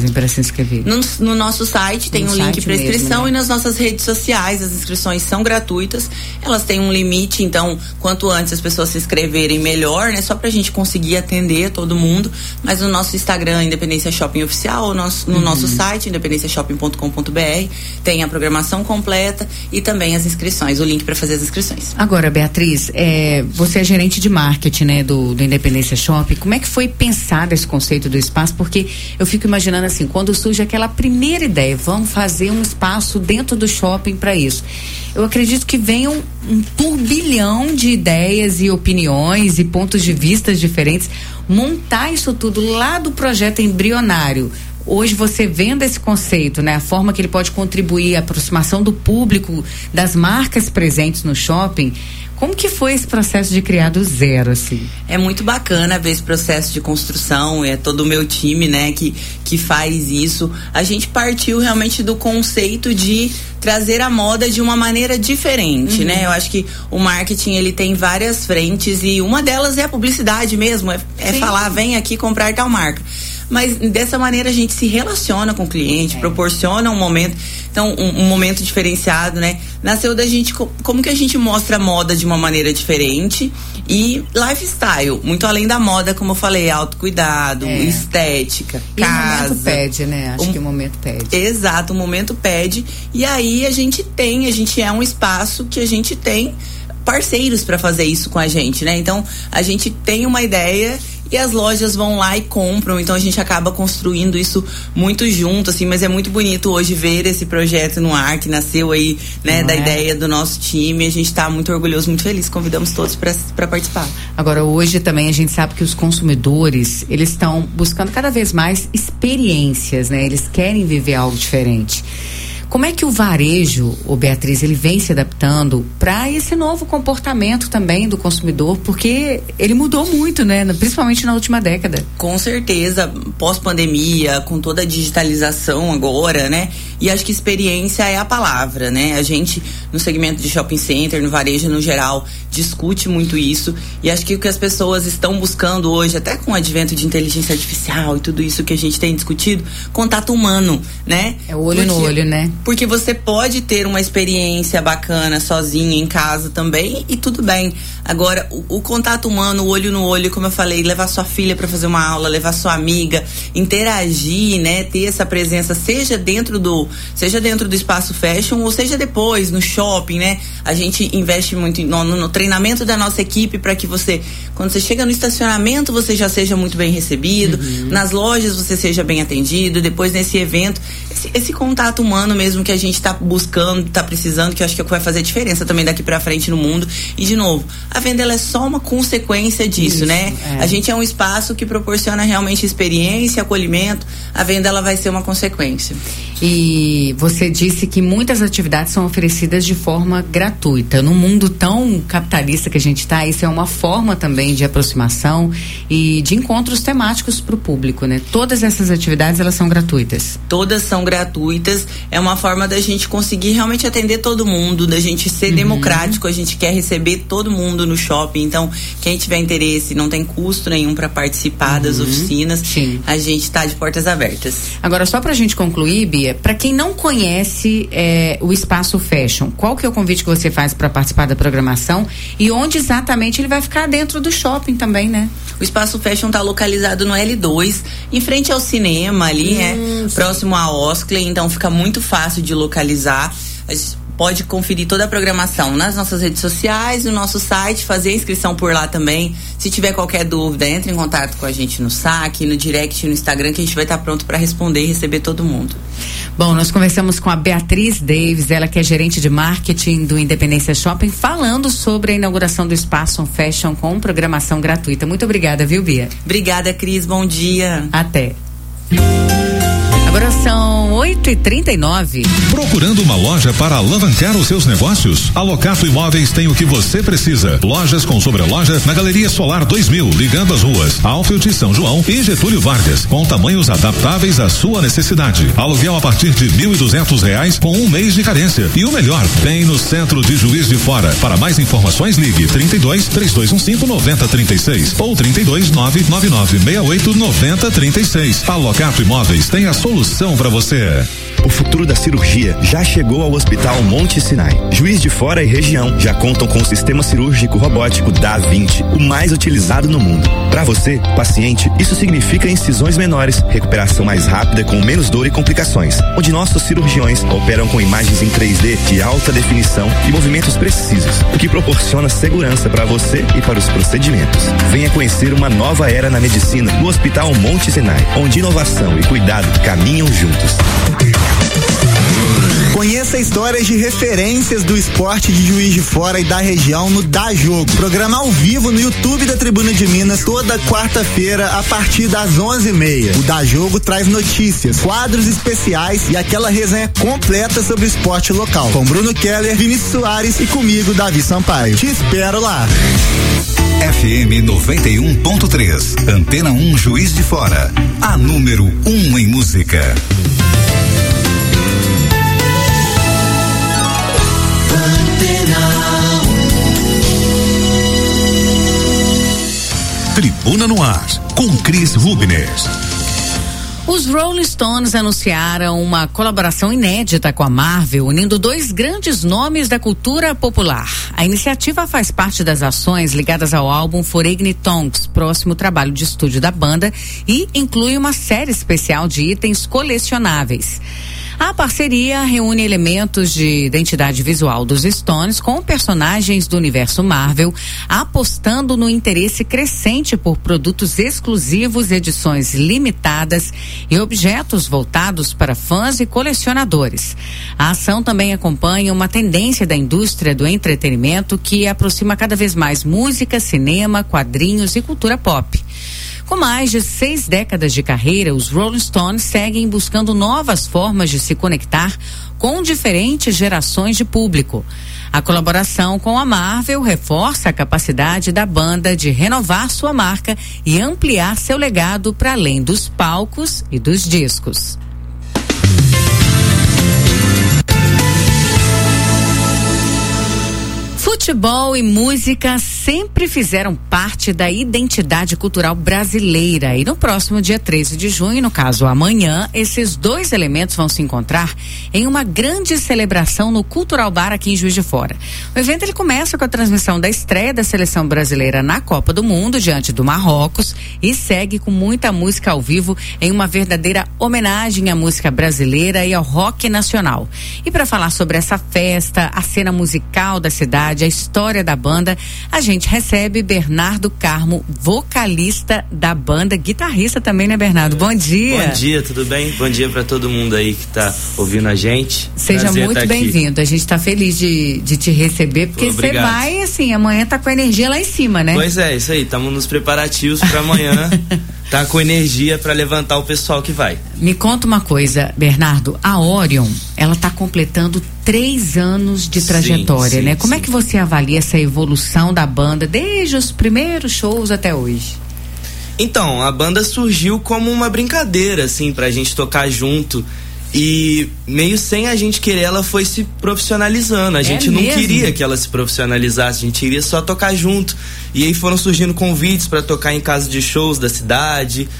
S3: inscrever?
S14: No, no nosso site tem
S3: no
S14: um
S3: site
S14: link para inscrição
S3: mesmo, né?
S14: E nas nossas redes sociais as inscrições são gratuitas, elas têm um limite, então quanto antes as pessoas se inscreverem melhor, né? Só pra gente conseguir atender todo mundo, mas no nosso Instagram, Independência Shopping Oficial, no nosso, no uhum. nosso site, independência shopping ponto com ponto b r, tem a programação completa e também as inscrições, o link para fazer as inscrições.
S3: Agora, Beatriz, é, você é gerente de marketing, né, do, do Independência Shopping. Como é que foi pensado esse conceito do espaço? Porque eu fico imaginando assim, quando surge aquela primeira ideia, vamos fazer um espaço dentro do shopping para isso. Eu acredito que venham um turbilhão de ideias e opiniões e pontos de vista diferentes. Montar isso tudo lá do projeto embrionário. Hoje você vendo esse conceito, né, a forma que ele pode contribuir à aproximação do público, das marcas presentes no shopping, como que foi esse processo de criar do zero, assim?
S14: É muito bacana ver esse processo de construção, é todo o meu time, né, que, que faz isso. A gente partiu realmente do conceito de trazer a moda de uma maneira diferente, uhum. né? Eu acho que o marketing, ele tem várias frentes e uma delas é a publicidade mesmo, é, é falar, vem aqui comprar tal marca. Mas dessa maneira a gente se relaciona com o cliente, é. proporciona um momento, então um, um momento diferenciado, né? Nasceu da gente, como que a gente mostra a moda de uma maneira diferente e lifestyle, muito além da moda, como eu falei, autocuidado, é. estética,
S3: e
S14: casa.
S3: O momento pede, né? Acho
S14: um,
S3: que o momento pede.
S14: Exato, o momento pede e aí a gente tem, a gente é um espaço que a gente tem parceiros para fazer isso com a gente, né? Então a gente tem uma ideia e as lojas vão lá e compram, então a gente acaba construindo isso muito junto, assim, mas é muito bonito hoje ver esse projeto no ar, que nasceu aí, né, Não da é? ideia do nosso time, a gente tá muito orgulhoso, muito feliz, convidamos todos para participar.
S3: Agora, hoje também a gente sabe que os consumidores, eles estão buscando cada vez mais experiências, né, eles querem viver algo diferente. Como é que o varejo, ô Beatriz, ele vem se adaptando para esse novo comportamento também do consumidor? Porque ele mudou muito, né? Principalmente na última década.
S14: Com certeza, pós-pandemia, com toda a digitalização agora, né? E acho que experiência é a palavra, né? A gente, no segmento de shopping center, no varejo no geral, discute muito isso. E acho que o que as pessoas estão buscando hoje, até com o advento de inteligência artificial e tudo isso que a gente tem discutido, contato humano, né?
S3: É o olho
S14: Porque...
S3: no olho, né?
S14: Porque você pode ter uma experiência bacana sozinho em casa também e tudo bem. Agora, o, o contato humano, o olho no olho, como eu falei, levar sua filha para fazer uma aula, levar sua amiga, interagir, né? Ter essa presença, seja dentro do, seja dentro do espaço fashion ou seja depois no shopping, né? A gente investe muito no, no, no treinamento da nossa equipe para que você, quando você chega no estacionamento, você já seja muito bem recebido, uhum. nas lojas você seja bem atendido, depois nesse evento, esse, esse contato humano mesmo que a gente está buscando, está precisando, que eu acho que é o que vai fazer diferença também daqui para frente no mundo. E de novo, a venda ela é só uma consequência disso, Isso, né? É. A gente é um espaço que proporciona realmente experiência, acolhimento. A venda ela vai ser uma consequência.
S3: E você disse que muitas atividades são oferecidas de forma gratuita. No mundo tão capitalista que a gente está, isso é uma forma também de aproximação e de encontros temáticos para o público, né? Todas essas atividades elas são gratuitas.
S14: Todas são gratuitas. É uma forma da gente conseguir realmente atender todo mundo, da gente ser uhum. democrático, a gente quer receber todo mundo no shopping, então quem tiver interesse, não tem custo nenhum para participar uhum. das oficinas,
S3: Sim.
S14: a gente está de portas abertas.
S3: Agora, só pra gente concluir, Bia, para quem não conhece é, o Espaço Fashion, qual que é o convite que você faz para participar da programação e onde exatamente ele vai ficar dentro do shopping também, né?
S14: O Espaço Fashion tá localizado no L dois, em frente ao cinema ali, hum, né? Sim. Próximo à Oskley, então fica muito fácil de localizar. A gente pode conferir toda a programação nas nossas redes sociais, no nosso site, fazer a inscrição por lá também. Se tiver qualquer dúvida, entre em contato com a gente no saque, no direct, no Instagram, que a gente vai estar pronto para responder e receber todo mundo.
S3: Bom, nós conversamos com a Beatriz Davis, ela que é gerente de marketing do Independência Shopping, falando sobre a inauguração do Espaço Fashion com programação gratuita. Muito obrigada, viu, Bia?
S14: Obrigada, Cris. Bom dia.
S3: Até. Agora são oito e trinta e nove.
S2: Procurando uma loja para alavancar os seus negócios? A Locato Imóveis tem o que você precisa. Lojas com sobreloja na Galeria Solar dois mil, ligando as ruas Alfield, São João e Getúlio Vargas, com tamanhos adaptáveis à sua necessidade. Aluguel a partir de mil e duzentos reais com um mês de carência. E o melhor, bem no centro de Juiz de Fora. Para mais informações, ligue trinta e dois, três dois um cinco, nove zero três seis ou trinta e dois, nove nove nove, seis oito, nove zero três seis. A Locato Imóveis tem a solução solução para você.
S15: O futuro da cirurgia já chegou ao Hospital Monte Sinai. Juiz de Fora e região já contam com o sistema cirúrgico robótico Da Vinci, o mais utilizado no mundo. Para você, paciente, isso significa incisões menores, recuperação mais rápida com menos dor e complicações, onde nossos cirurgiões operam com imagens em três D de alta definição e movimentos precisos, o que proporciona segurança para você e para os procedimentos. Venha conhecer uma nova era na medicina no Hospital Monte Sinai, onde inovação e cuidado caminham juntos.
S8: Conheça histórias de referências do esporte de Juiz de Fora e da região no Dá Jogo. Programa ao vivo no YouTube da Tribuna de Minas toda quarta-feira a partir das onze e meia. O Dá Jogo traz notícias, quadros especiais e aquela resenha completa sobre o esporte local. Com Bruno Keller, Vinícius Soares e comigo, Davi Sampaio. Te espero lá.
S1: F M noventa e um ponto três, Antena um Juiz de Fora, a número um em música.
S2: Tribuna no Ar, com Cris Rubner.
S3: Os Rolling Stones anunciaram uma colaboração inédita com a Marvel, unindo dois grandes nomes da cultura popular. A iniciativa faz parte das ações ligadas ao álbum Foreign Tongues, próximo trabalho de estúdio da banda, e inclui uma série especial de itens colecionáveis. A parceria reúne elementos de identidade visual dos Stones com personagens do universo Marvel, apostando no interesse crescente por produtos exclusivos, edições limitadas e objetos voltados para fãs e colecionadores. A ação também acompanha uma tendência da indústria do entretenimento que aproxima cada vez mais música, cinema, quadrinhos e cultura pop. Com mais de seis décadas de carreira, os Rolling Stones seguem buscando novas formas de se conectar com diferentes gerações de público. A colaboração com a Marvel reforça a capacidade da banda de renovar sua marca e ampliar seu legado para além dos palcos e dos discos. Futebol e música sempre fizeram parte da identidade cultural brasileira e no próximo dia treze de junho, no caso amanhã, esses dois elementos vão se encontrar em uma grande celebração no Cultural Bar aqui em Juiz de Fora. O evento ele começa com a transmissão da estreia da seleção brasileira na Copa do Mundo diante do Marrocos e segue com muita música ao vivo em uma verdadeira homenagem à música brasileira e ao rock nacional. E para falar sobre essa festa, a cena musical da cidade, a história da banda, a gente recebe Bernardo Carmo, vocalista da banda, guitarrista também, né, Bernardo? Bom dia.
S16: Bom dia, tudo bem? Bom dia pra todo mundo aí que tá ouvindo a gente.
S3: Seja Prazer muito bem-vindo. A gente tá feliz de, de te receber, porque você vai, assim, amanhã tá com a energia lá em cima, né?
S16: Pois é, isso aí, estamos nos preparativos pra amanhã. Tá com energia para levantar o pessoal que vai.
S3: Me conta uma coisa, Bernardo, a Orion, ela tá completando três anos de trajetória, sim, sim, né? Como sim. é que você avalia essa evolução da banda desde os primeiros shows até hoje?
S16: Então, a banda surgiu como uma brincadeira, assim, pra gente tocar junto. E meio sem a gente querer, ela foi se profissionalizando. A gente é não mesmo? queria que ela se profissionalizasse, a gente queria só tocar junto. E aí foram surgindo convites para tocar em casa de shows da cidade.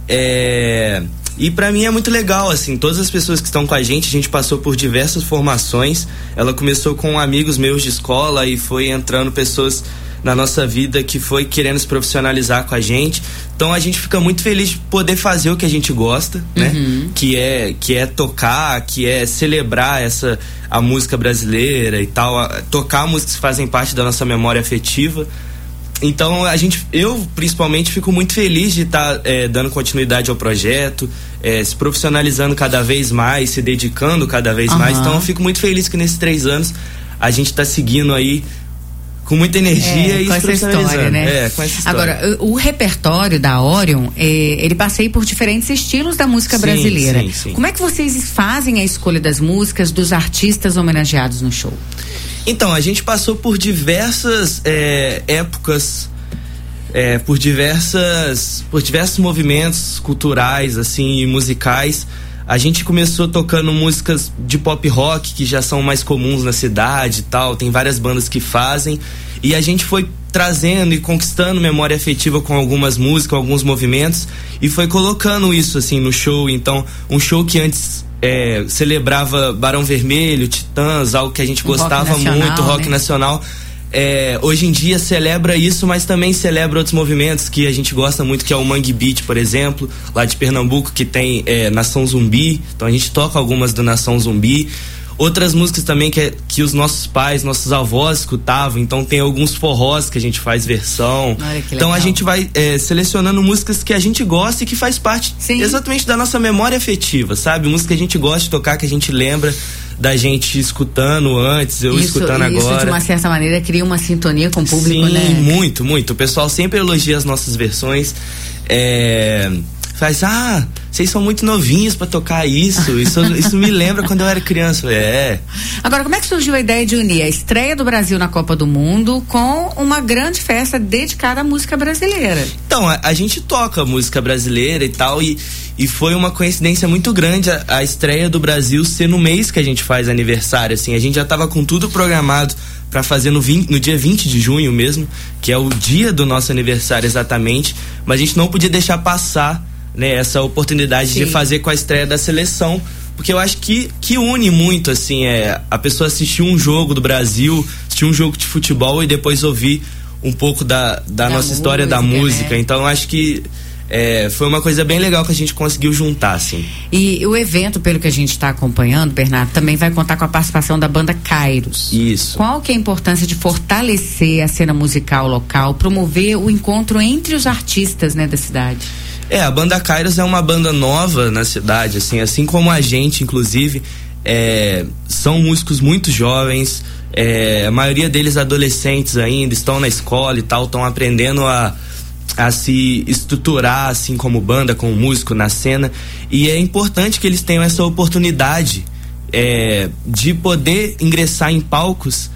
S16: É... E pra mim é muito legal, assim, todas as pessoas que estão com a gente, a gente passou por diversas formações. Ela começou com amigos meus de escola e foi entrando pessoas na nossa vida que foi querendo se profissionalizar com a gente. Então a gente fica muito feliz de poder fazer o que a gente gosta, né? Uhum. Que é, que é tocar, que é celebrar essa, a música brasileira e tal, a, tocar músicas que fazem parte da nossa memória afetiva. Então a gente, eu principalmente fico muito feliz de estar tá, é, dando continuidade ao projeto, é, se profissionalizando cada vez mais, se dedicando cada vez uhum. mais. Então eu fico muito feliz que nesses três anos a gente está seguindo aí com muita energia é, e
S3: com essa história, né?
S16: É, com essa história.
S3: Agora, o, o repertório da Orion, é, ele passeia por diferentes estilos da música sim, brasileira. Sim, sim. Como é que vocês fazem a escolha das músicas dos artistas homenageados no show?
S16: Então, a gente passou por diversas é, épocas, é, por diversas, por diversos movimentos culturais, assim, e musicais. A gente começou tocando músicas de pop rock, que já são mais comuns na cidade e tal, tem várias bandas que fazem. E a gente foi trazendo e conquistando memória afetiva com algumas músicas, alguns movimentos, e foi colocando isso assim no show. Então, um show que antes é, celebrava Barão Vermelho, Titãs, algo que a gente um gostava rock nacional, muito, rock né? nacional. É, hoje em dia celebra isso, mas também celebra outros movimentos que a gente gosta muito, que é o Mangue Beat, por exemplo, lá de Pernambuco, que tem é, Nação Zumbi. Então a gente toca algumas do Nação Zumbi. Outras músicas também que, que os nossos pais, nossos avós escutavam. Então tem alguns forrós que a gente faz versão. Então a gente vai é, selecionando músicas que a gente gosta e que faz parte Sim. exatamente da nossa memória afetiva, sabe? Música que a gente gosta de tocar, que a gente lembra da gente escutando antes, eu isso, escutando
S3: isso,
S16: agora.
S3: Isso de uma certa maneira cria uma sintonia com o público,
S16: Sim,
S3: né?
S16: muito, muito. O pessoal sempre elogia as nossas versões. É... Faz, ah, vocês são muito novinhos pra tocar isso. Isso, isso me lembra quando eu era criança. É.
S3: Agora, como é que surgiu a ideia de unir a estreia do Brasil na Copa do Mundo com uma grande festa dedicada à música brasileira?
S16: Então, a, a gente toca música brasileira e tal, e, e foi uma coincidência muito grande a, a estreia do Brasil ser no mês que a gente faz aniversário, assim. A gente já tava com tudo programado para fazer no, vinte, no dia vinte de junho mesmo, que é o dia do nosso aniversário exatamente, mas a gente não podia deixar passar, né, essa oportunidade Sim. de fazer com a estreia da seleção, porque eu acho que, que une muito, assim, é, a pessoa assistir um jogo do Brasil, assistir um jogo de futebol e depois ouvir um pouco da, da, da nossa música, história da música, né? Então eu acho que é, foi uma coisa bem legal que a gente conseguiu juntar, assim.
S3: E o evento, pelo que a gente está acompanhando, Bernardo, também vai contar com a participação da banda Kairos.
S16: Isso.
S3: Qual que é a importância de fortalecer a cena musical local, promover o encontro entre os artistas, né, da cidade?
S16: É, a banda Kairos é uma banda nova na cidade, assim, assim como a gente, inclusive, é, são músicos muito jovens, é, a maioria deles adolescentes ainda, estão na escola e tal, estão aprendendo a, a se estruturar, assim, como banda, como músico na cena, e é importante que eles tenham essa oportunidade é, de poder ingressar em palcos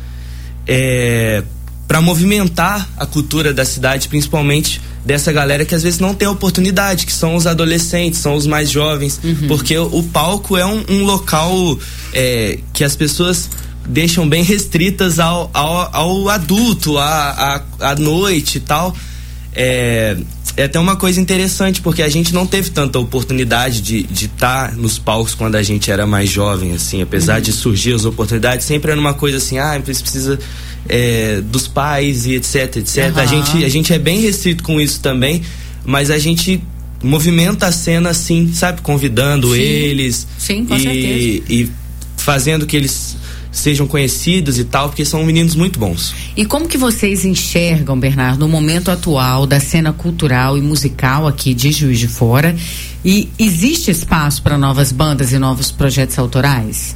S16: é, para movimentar a cultura da cidade, principalmente dessa galera que às vezes não tem oportunidade, que são os adolescentes, são os mais jovens, uhum. porque o, o palco é um, um local é, que as pessoas deixam bem restritas ao, ao, ao adulto, à, à, à noite e tal. É, é até uma coisa interessante, porque a gente não teve tanta oportunidade de de estar tá nos palcos quando a gente era mais jovem, assim, apesar uhum. de surgir as oportunidades, sempre era uma coisa assim, ah, precisa é, dos pais e etc, etc. Uhum. A gente, a gente é bem restrito com isso também, mas a gente movimenta a cena assim, sabe, convidando Sim. eles
S3: Sim, com
S16: e,
S3: certeza.
S16: e fazendo que eles sejam conhecidos e tal, porque são meninos muito bons.
S3: E como que vocês enxergam, Bernardo, no momento atual da cena cultural e musical aqui de Juiz de Fora? E existe espaço para novas bandas e novos projetos autorais?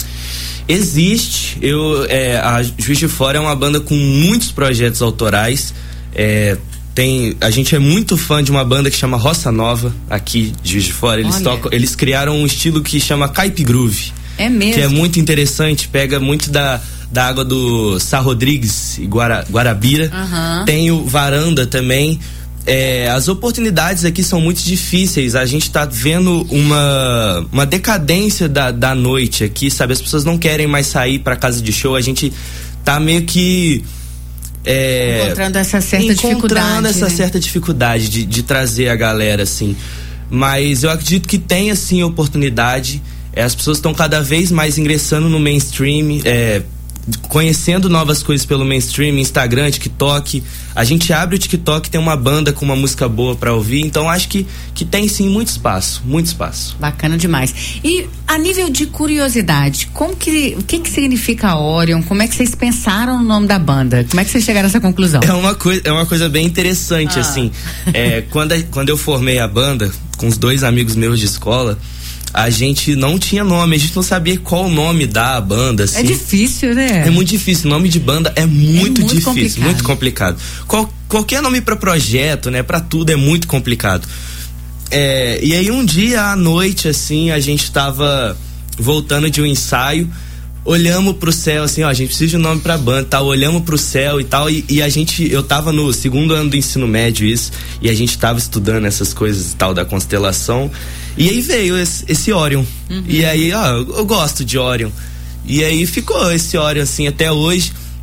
S16: Existe. Eu, é, a Juiz de Fora é uma banda com muitos projetos autorais. É, tem, a gente é muito fã de uma banda que chama Roça Nova, aqui de Juiz de Fora. Eles, tocam, eles criaram um estilo que chama Caip Groove.
S3: É mesmo?
S16: Que é muito interessante, pega muito da, da água do Sá Rodrigues e Guara, Guarabira. Uhum. Tem o Varanda também. É, as oportunidades aqui são muito difíceis. A gente tá vendo uma, uma decadência da, da noite aqui, sabe? As pessoas não querem mais sair pra casa de show. A gente tá meio que é,
S3: encontrando essa certa
S16: encontrando
S3: dificuldade,
S16: essa
S3: né?
S16: certa dificuldade de, de trazer a galera, assim. Mas eu acredito que tem, assim, oportunidade. É, as pessoas estão cada vez mais ingressando no mainstream, é, conhecendo novas coisas pelo mainstream, Instagram, TikTok. A gente abre o TikTok, tem uma banda com uma música boa pra ouvir, então acho que, que tem sim muito espaço, muito espaço.
S3: Bacana demais. E a nível de curiosidade, como que, o que que significa Orion? Como é que vocês pensaram no nome da banda? Como é que vocês chegaram a essa conclusão?
S16: É uma coisa, é uma coisa bem interessante, ah. assim. É, quando, quando eu formei a banda, com os dois amigos meus de escola, a gente não tinha nome, a gente não sabia qual nome dar à banda, assim.
S3: É difícil, né?
S16: É muito difícil, nome de banda é muito, é muito difícil,
S3: complicado.
S16: muito complicado. Qual, qualquer nome pra projeto, né, pra tudo é muito complicado. É, e aí um dia à noite, assim, a gente tava voltando de um ensaio, olhamos pro céu, assim, ó, a gente precisa de um nome pra banda, tal, olhamos pro céu e tal, e, e a gente, eu tava no segundo ano do ensino médio, isso, e a gente tava estudando essas coisas e tal da constelação, e aí veio esse, esse Orion, uhum. E aí, ó, eu, eu gosto de Orion, e aí ficou esse Orion, assim, até hoje.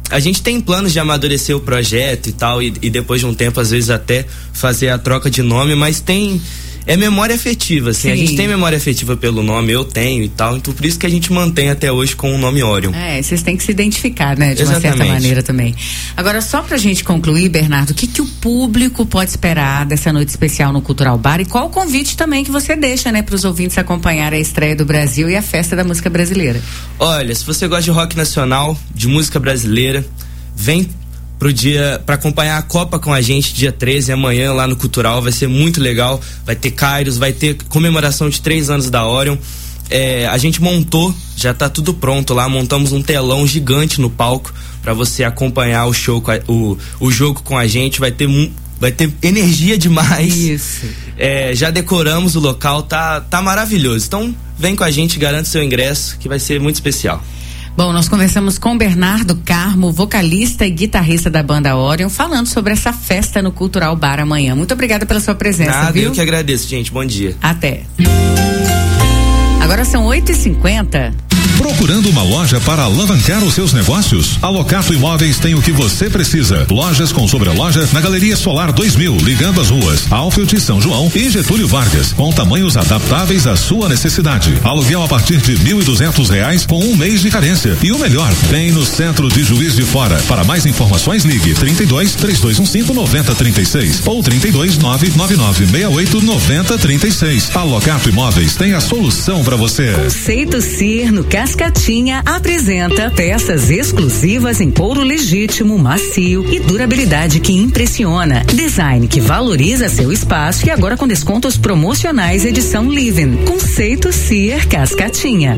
S16: a gente tem planos de amadurecer o projeto e tal, e, e depois de um tempo, às vezes, até fazer a troca de nome, mas tem... É memória afetiva, assim, Sim. a gente tem memória afetiva pelo nome, eu tenho e tal, então por isso que a gente mantém até hoje com o nome Orion.
S3: É, vocês têm que se identificar, né, de
S16: Exatamente.
S3: uma certa maneira também. Agora, só pra gente concluir, Bernardo, o que que o público pode esperar dessa noite especial no Cultural Bar e qual o convite também que você deixa, né, pros ouvintes acompanhar a estreia do Brasil e a festa da música brasileira?
S16: Olha, se você gosta de rock nacional, de música brasileira, vem pro dia, para acompanhar a Copa com a gente dia treze, amanhã lá no Cultural, vai ser muito legal, vai ter Kairos, vai ter comemoração de três anos da Orion. É, a gente montou, já tá tudo pronto lá, montamos um telão gigante no palco para você acompanhar o show, o, o jogo com a gente, vai ter vai ter energia demais.
S3: Isso.
S16: É, já decoramos o local, tá, tá maravilhoso, então vem com a gente, garante seu ingresso que vai ser muito especial.
S3: Bom, nós conversamos com Bernardo Carmo, vocalista e guitarrista da banda Orion, falando sobre essa festa no Cultural Bar amanhã. Muito obrigada pela sua presença,
S16: Nada,
S3: viu?
S16: Eu que agradeço, gente. Bom dia.
S3: Até. Agora são oito e cinquenta.
S2: Procurando uma loja para alavancar os seus negócios? A Locato Imóveis tem o que você precisa. Lojas com sobreloja na Galeria Solar dois mil, ligando as ruas Alfield e São João e Getúlio Vargas, com tamanhos adaptáveis à sua necessidade. Aluguel a partir de mil e duzentos reais com um mês de carência. E o melhor, bem no centro de Juiz de Fora. Para mais informações, ligue trinta e dois, três dois um cinco, nove zero três seis ou trinta e dois, nove nove nove seis oito, nove zero três seis. A Locato Imóveis tem a solução para você.
S17: Conceito Cir no Cascatinha apresenta peças exclusivas em couro legítimo, macio e durabilidade que impressiona. Design que valoriza seu espaço e agora com descontos promocionais edição Living. Conceito Cir Cascatinha.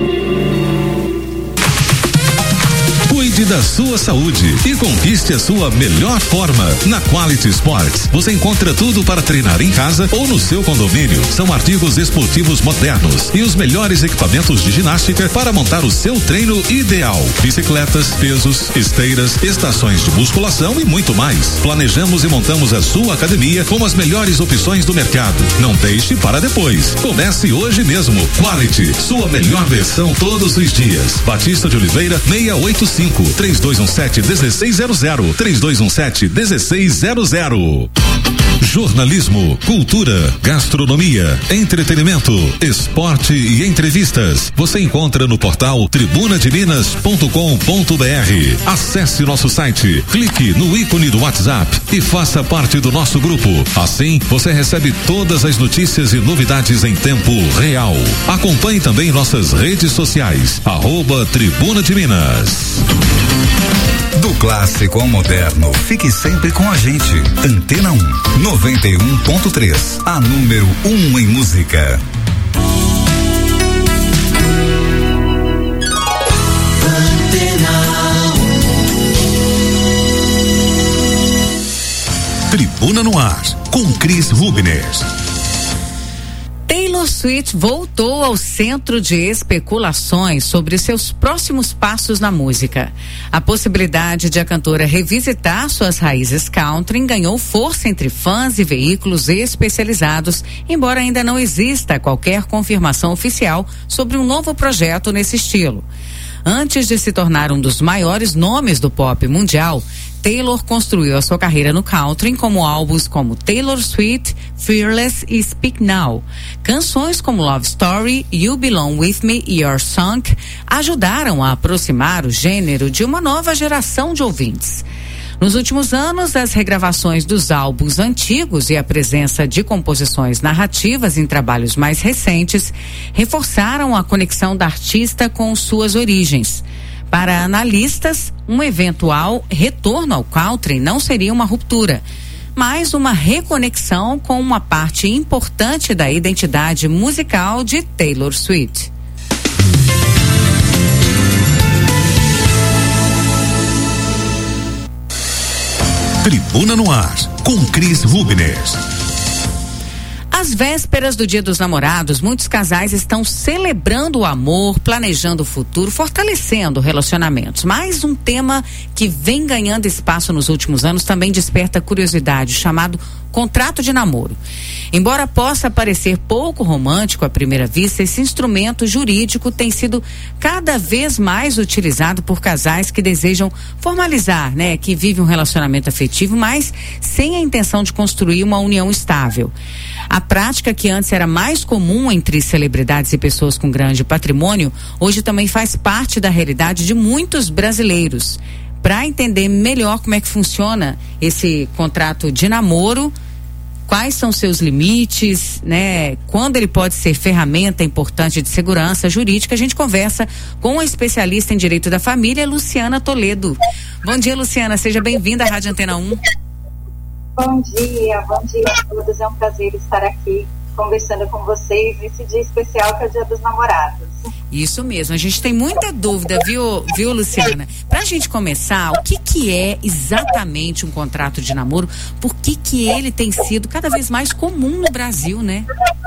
S2: Cuide da sua saúde e conquiste a sua melhor forma. Na Quality Sports, você encontra tudo para treinar em casa ou no seu condomínio. São artigos esportivos modernos e os melhores equipamentos de ginástica para montar o seu treino ideal. Bicicletas, pesos, esteiras, estações de musculação e muito mais. Planejamos e montamos a sua academia com as melhores opções do mercado. Não deixe para depois. Comece hoje mesmo. Quality, sua melhor versão todos os dias. Batista de Oliveira, seiscentos e oitenta e cinco, três dois um sete, um seis zero zero, três dois um sete, um seis zero zero. Jornalismo, cultura, gastronomia, entretenimento, esporte e entrevistas. Você encontra no portal tribuna de minas ponto com ponto br. Acesse nosso site, clique no ícone do WhatsApp e faça parte do nosso grupo. Assim, você recebe todas as notícias e novidades em tempo real. Acompanhe também nossas redes sociais, arroba Tribuna de Minas.
S1: Do clássico ao moderno, fique sempre com a gente. Antena um, noventa e um ponto três, a número um em música.
S2: Tribuna no ar, com Cris Rubner.
S3: Taylor Swift voltou ao centro de especulações sobre seus próximos passos na música. A possibilidade de a cantora revisitar suas raízes country ganhou força entre fãs e veículos especializados, embora ainda não exista qualquer confirmação oficial sobre um novo projeto nesse estilo. Antes de se tornar um dos maiores nomes do pop mundial, Taylor construiu a sua carreira no country como álbuns como Taylor Swift, Fearless e Speak Now. Canções como Love Story, You Belong With Me e Your Song ajudaram a aproximar o gênero de uma nova geração de ouvintes. Nos últimos anos, as regravações dos álbuns antigos e a presença de composições narrativas em trabalhos mais recentes reforçaram a conexão da artista com suas origens. Para analistas, um eventual retorno ao country não seria uma ruptura, mas uma reconexão com uma parte importante da identidade musical de Taylor Swift.
S2: Tribuna no ar, com Cris Rubner.
S3: Às vésperas do Dia dos Namorados, muitos casais estão celebrando o amor, planejando o futuro, fortalecendo relacionamentos. Mas um tema que vem ganhando espaço nos últimos anos também desperta curiosidade, chamado contrato de namoro. Embora possa parecer pouco romântico à primeira vista, esse instrumento jurídico tem sido cada vez mais utilizado por casais que desejam formalizar, né, que vivem um relacionamento afetivo, mas sem a intenção de construir uma união estável. A prática, que antes era mais comum entre celebridades e pessoas com grande patrimônio, hoje também faz parte da realidade de muitos brasileiros. Para entender melhor como é que funciona esse contrato de namoro, quais são seus limites, né? Quando ele pode ser ferramenta importante de segurança jurídica, a gente conversa com a especialista em direito da família, Luciana Toledo. Bom dia, Luciana, seja bem-vinda à Rádio Antena um.
S18: Bom dia, bom dia a todos, é um prazer estar aqui conversando com vocês nesse dia especial que é o Dia dos Namorados.
S3: Isso mesmo, a gente tem muita dúvida, viu, viu, Luciana? Pra gente começar, o que que é exatamente um contrato de namoro? Por que que ele tem sido cada vez mais comum no Brasil, né?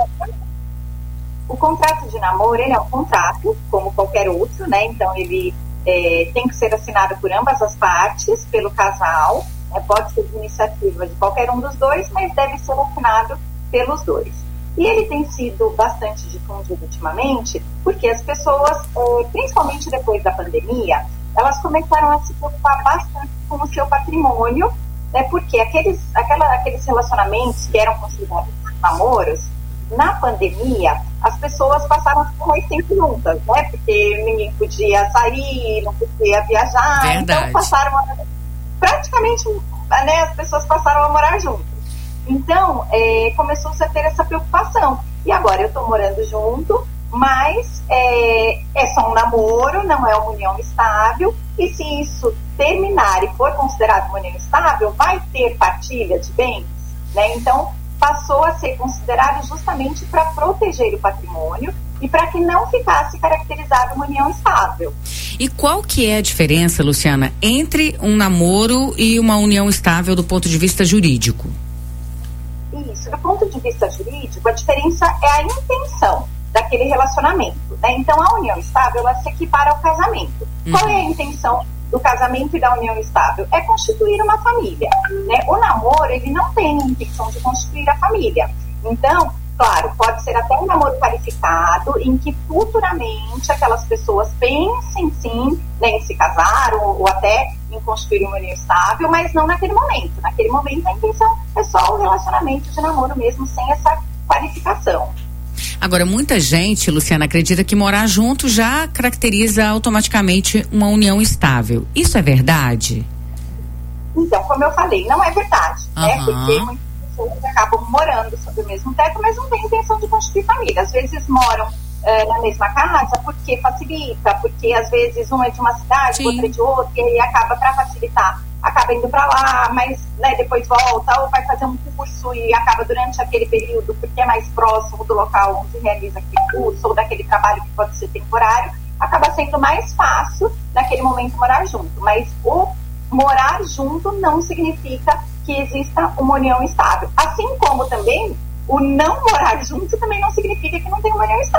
S18: O contrato de namoro, ele é um contrato, como qualquer outro, né? Então, ele é, tem que ser assinado por ambas as partes, pelo casal, né? Pode ser de iniciativa de qualquer um dos dois, mas deve ser assinado pelos dois. E ele tem sido bastante difundido ultimamente, porque as pessoas, principalmente depois da pandemia, elas começaram a se preocupar bastante com o seu patrimônio, né? Porque aqueles, aquela, aqueles relacionamentos que eram considerados namoros, na pandemia, as pessoas passaram a ficar mais tempo juntas, né? Porque ninguém podia sair, não podia viajar,
S3: Verdade.
S18: Então passaram a, praticamente, né, as pessoas passaram a morar juntas. Então, é, começou-se a ter essa preocupação. E agora eu estou morando junto, mas é, é só um namoro, não é uma união estável. E se isso terminar e for considerado uma união estável, vai ter partilha de bens, né? Então, passou a ser considerado justamente para proteger o patrimônio e para que não ficasse caracterizado uma união estável.
S3: E qual que é a diferença, Luciana, entre um namoro e uma união estável do ponto de vista jurídico?
S18: Isso, do ponto de vista jurídico, a diferença é a intenção daquele relacionamento, né? Então, a união estável, ela se equipara ao casamento. Uhum. Qual é a intenção do casamento e da união estável? É constituir uma família, né? O namoro, ele não tem a intenção de constituir a família. Então, claro, pode ser até um namoro qualificado, em que futuramente aquelas pessoas pensem sim, né, em se casar ou, ou até em constituir uma união estável, mas não naquele momento. Naquele momento a intenção é só o relacionamento de namoro mesmo, sem essa qualificação.
S3: Agora, muita gente, Luciana, acredita que morar junto já caracteriza automaticamente uma união estável. Isso é verdade?
S18: Então, como eu falei, não é verdade,
S3: uhum.
S18: né? Porque muitas pessoas acabam morando sob o mesmo teto, mas não têm intenção de constituir família. Às vezes moram uh, na mesma casa porque facilita, porque às vezes um é de uma cidade, Sim. outro é de outra, e aí acaba, para facilitar, acaba indo para lá, mas, né, depois volta, ou vai fazer um curso e acaba durante aquele período, porque é mais próximo do local onde realiza aquele curso, ou daquele trabalho que pode ser temporário, acaba sendo mais fácil naquele momento morar junto. Mas o morar junto não significa que exista uma união estável. Assim como também o não morar junto também não significa que não tem uma união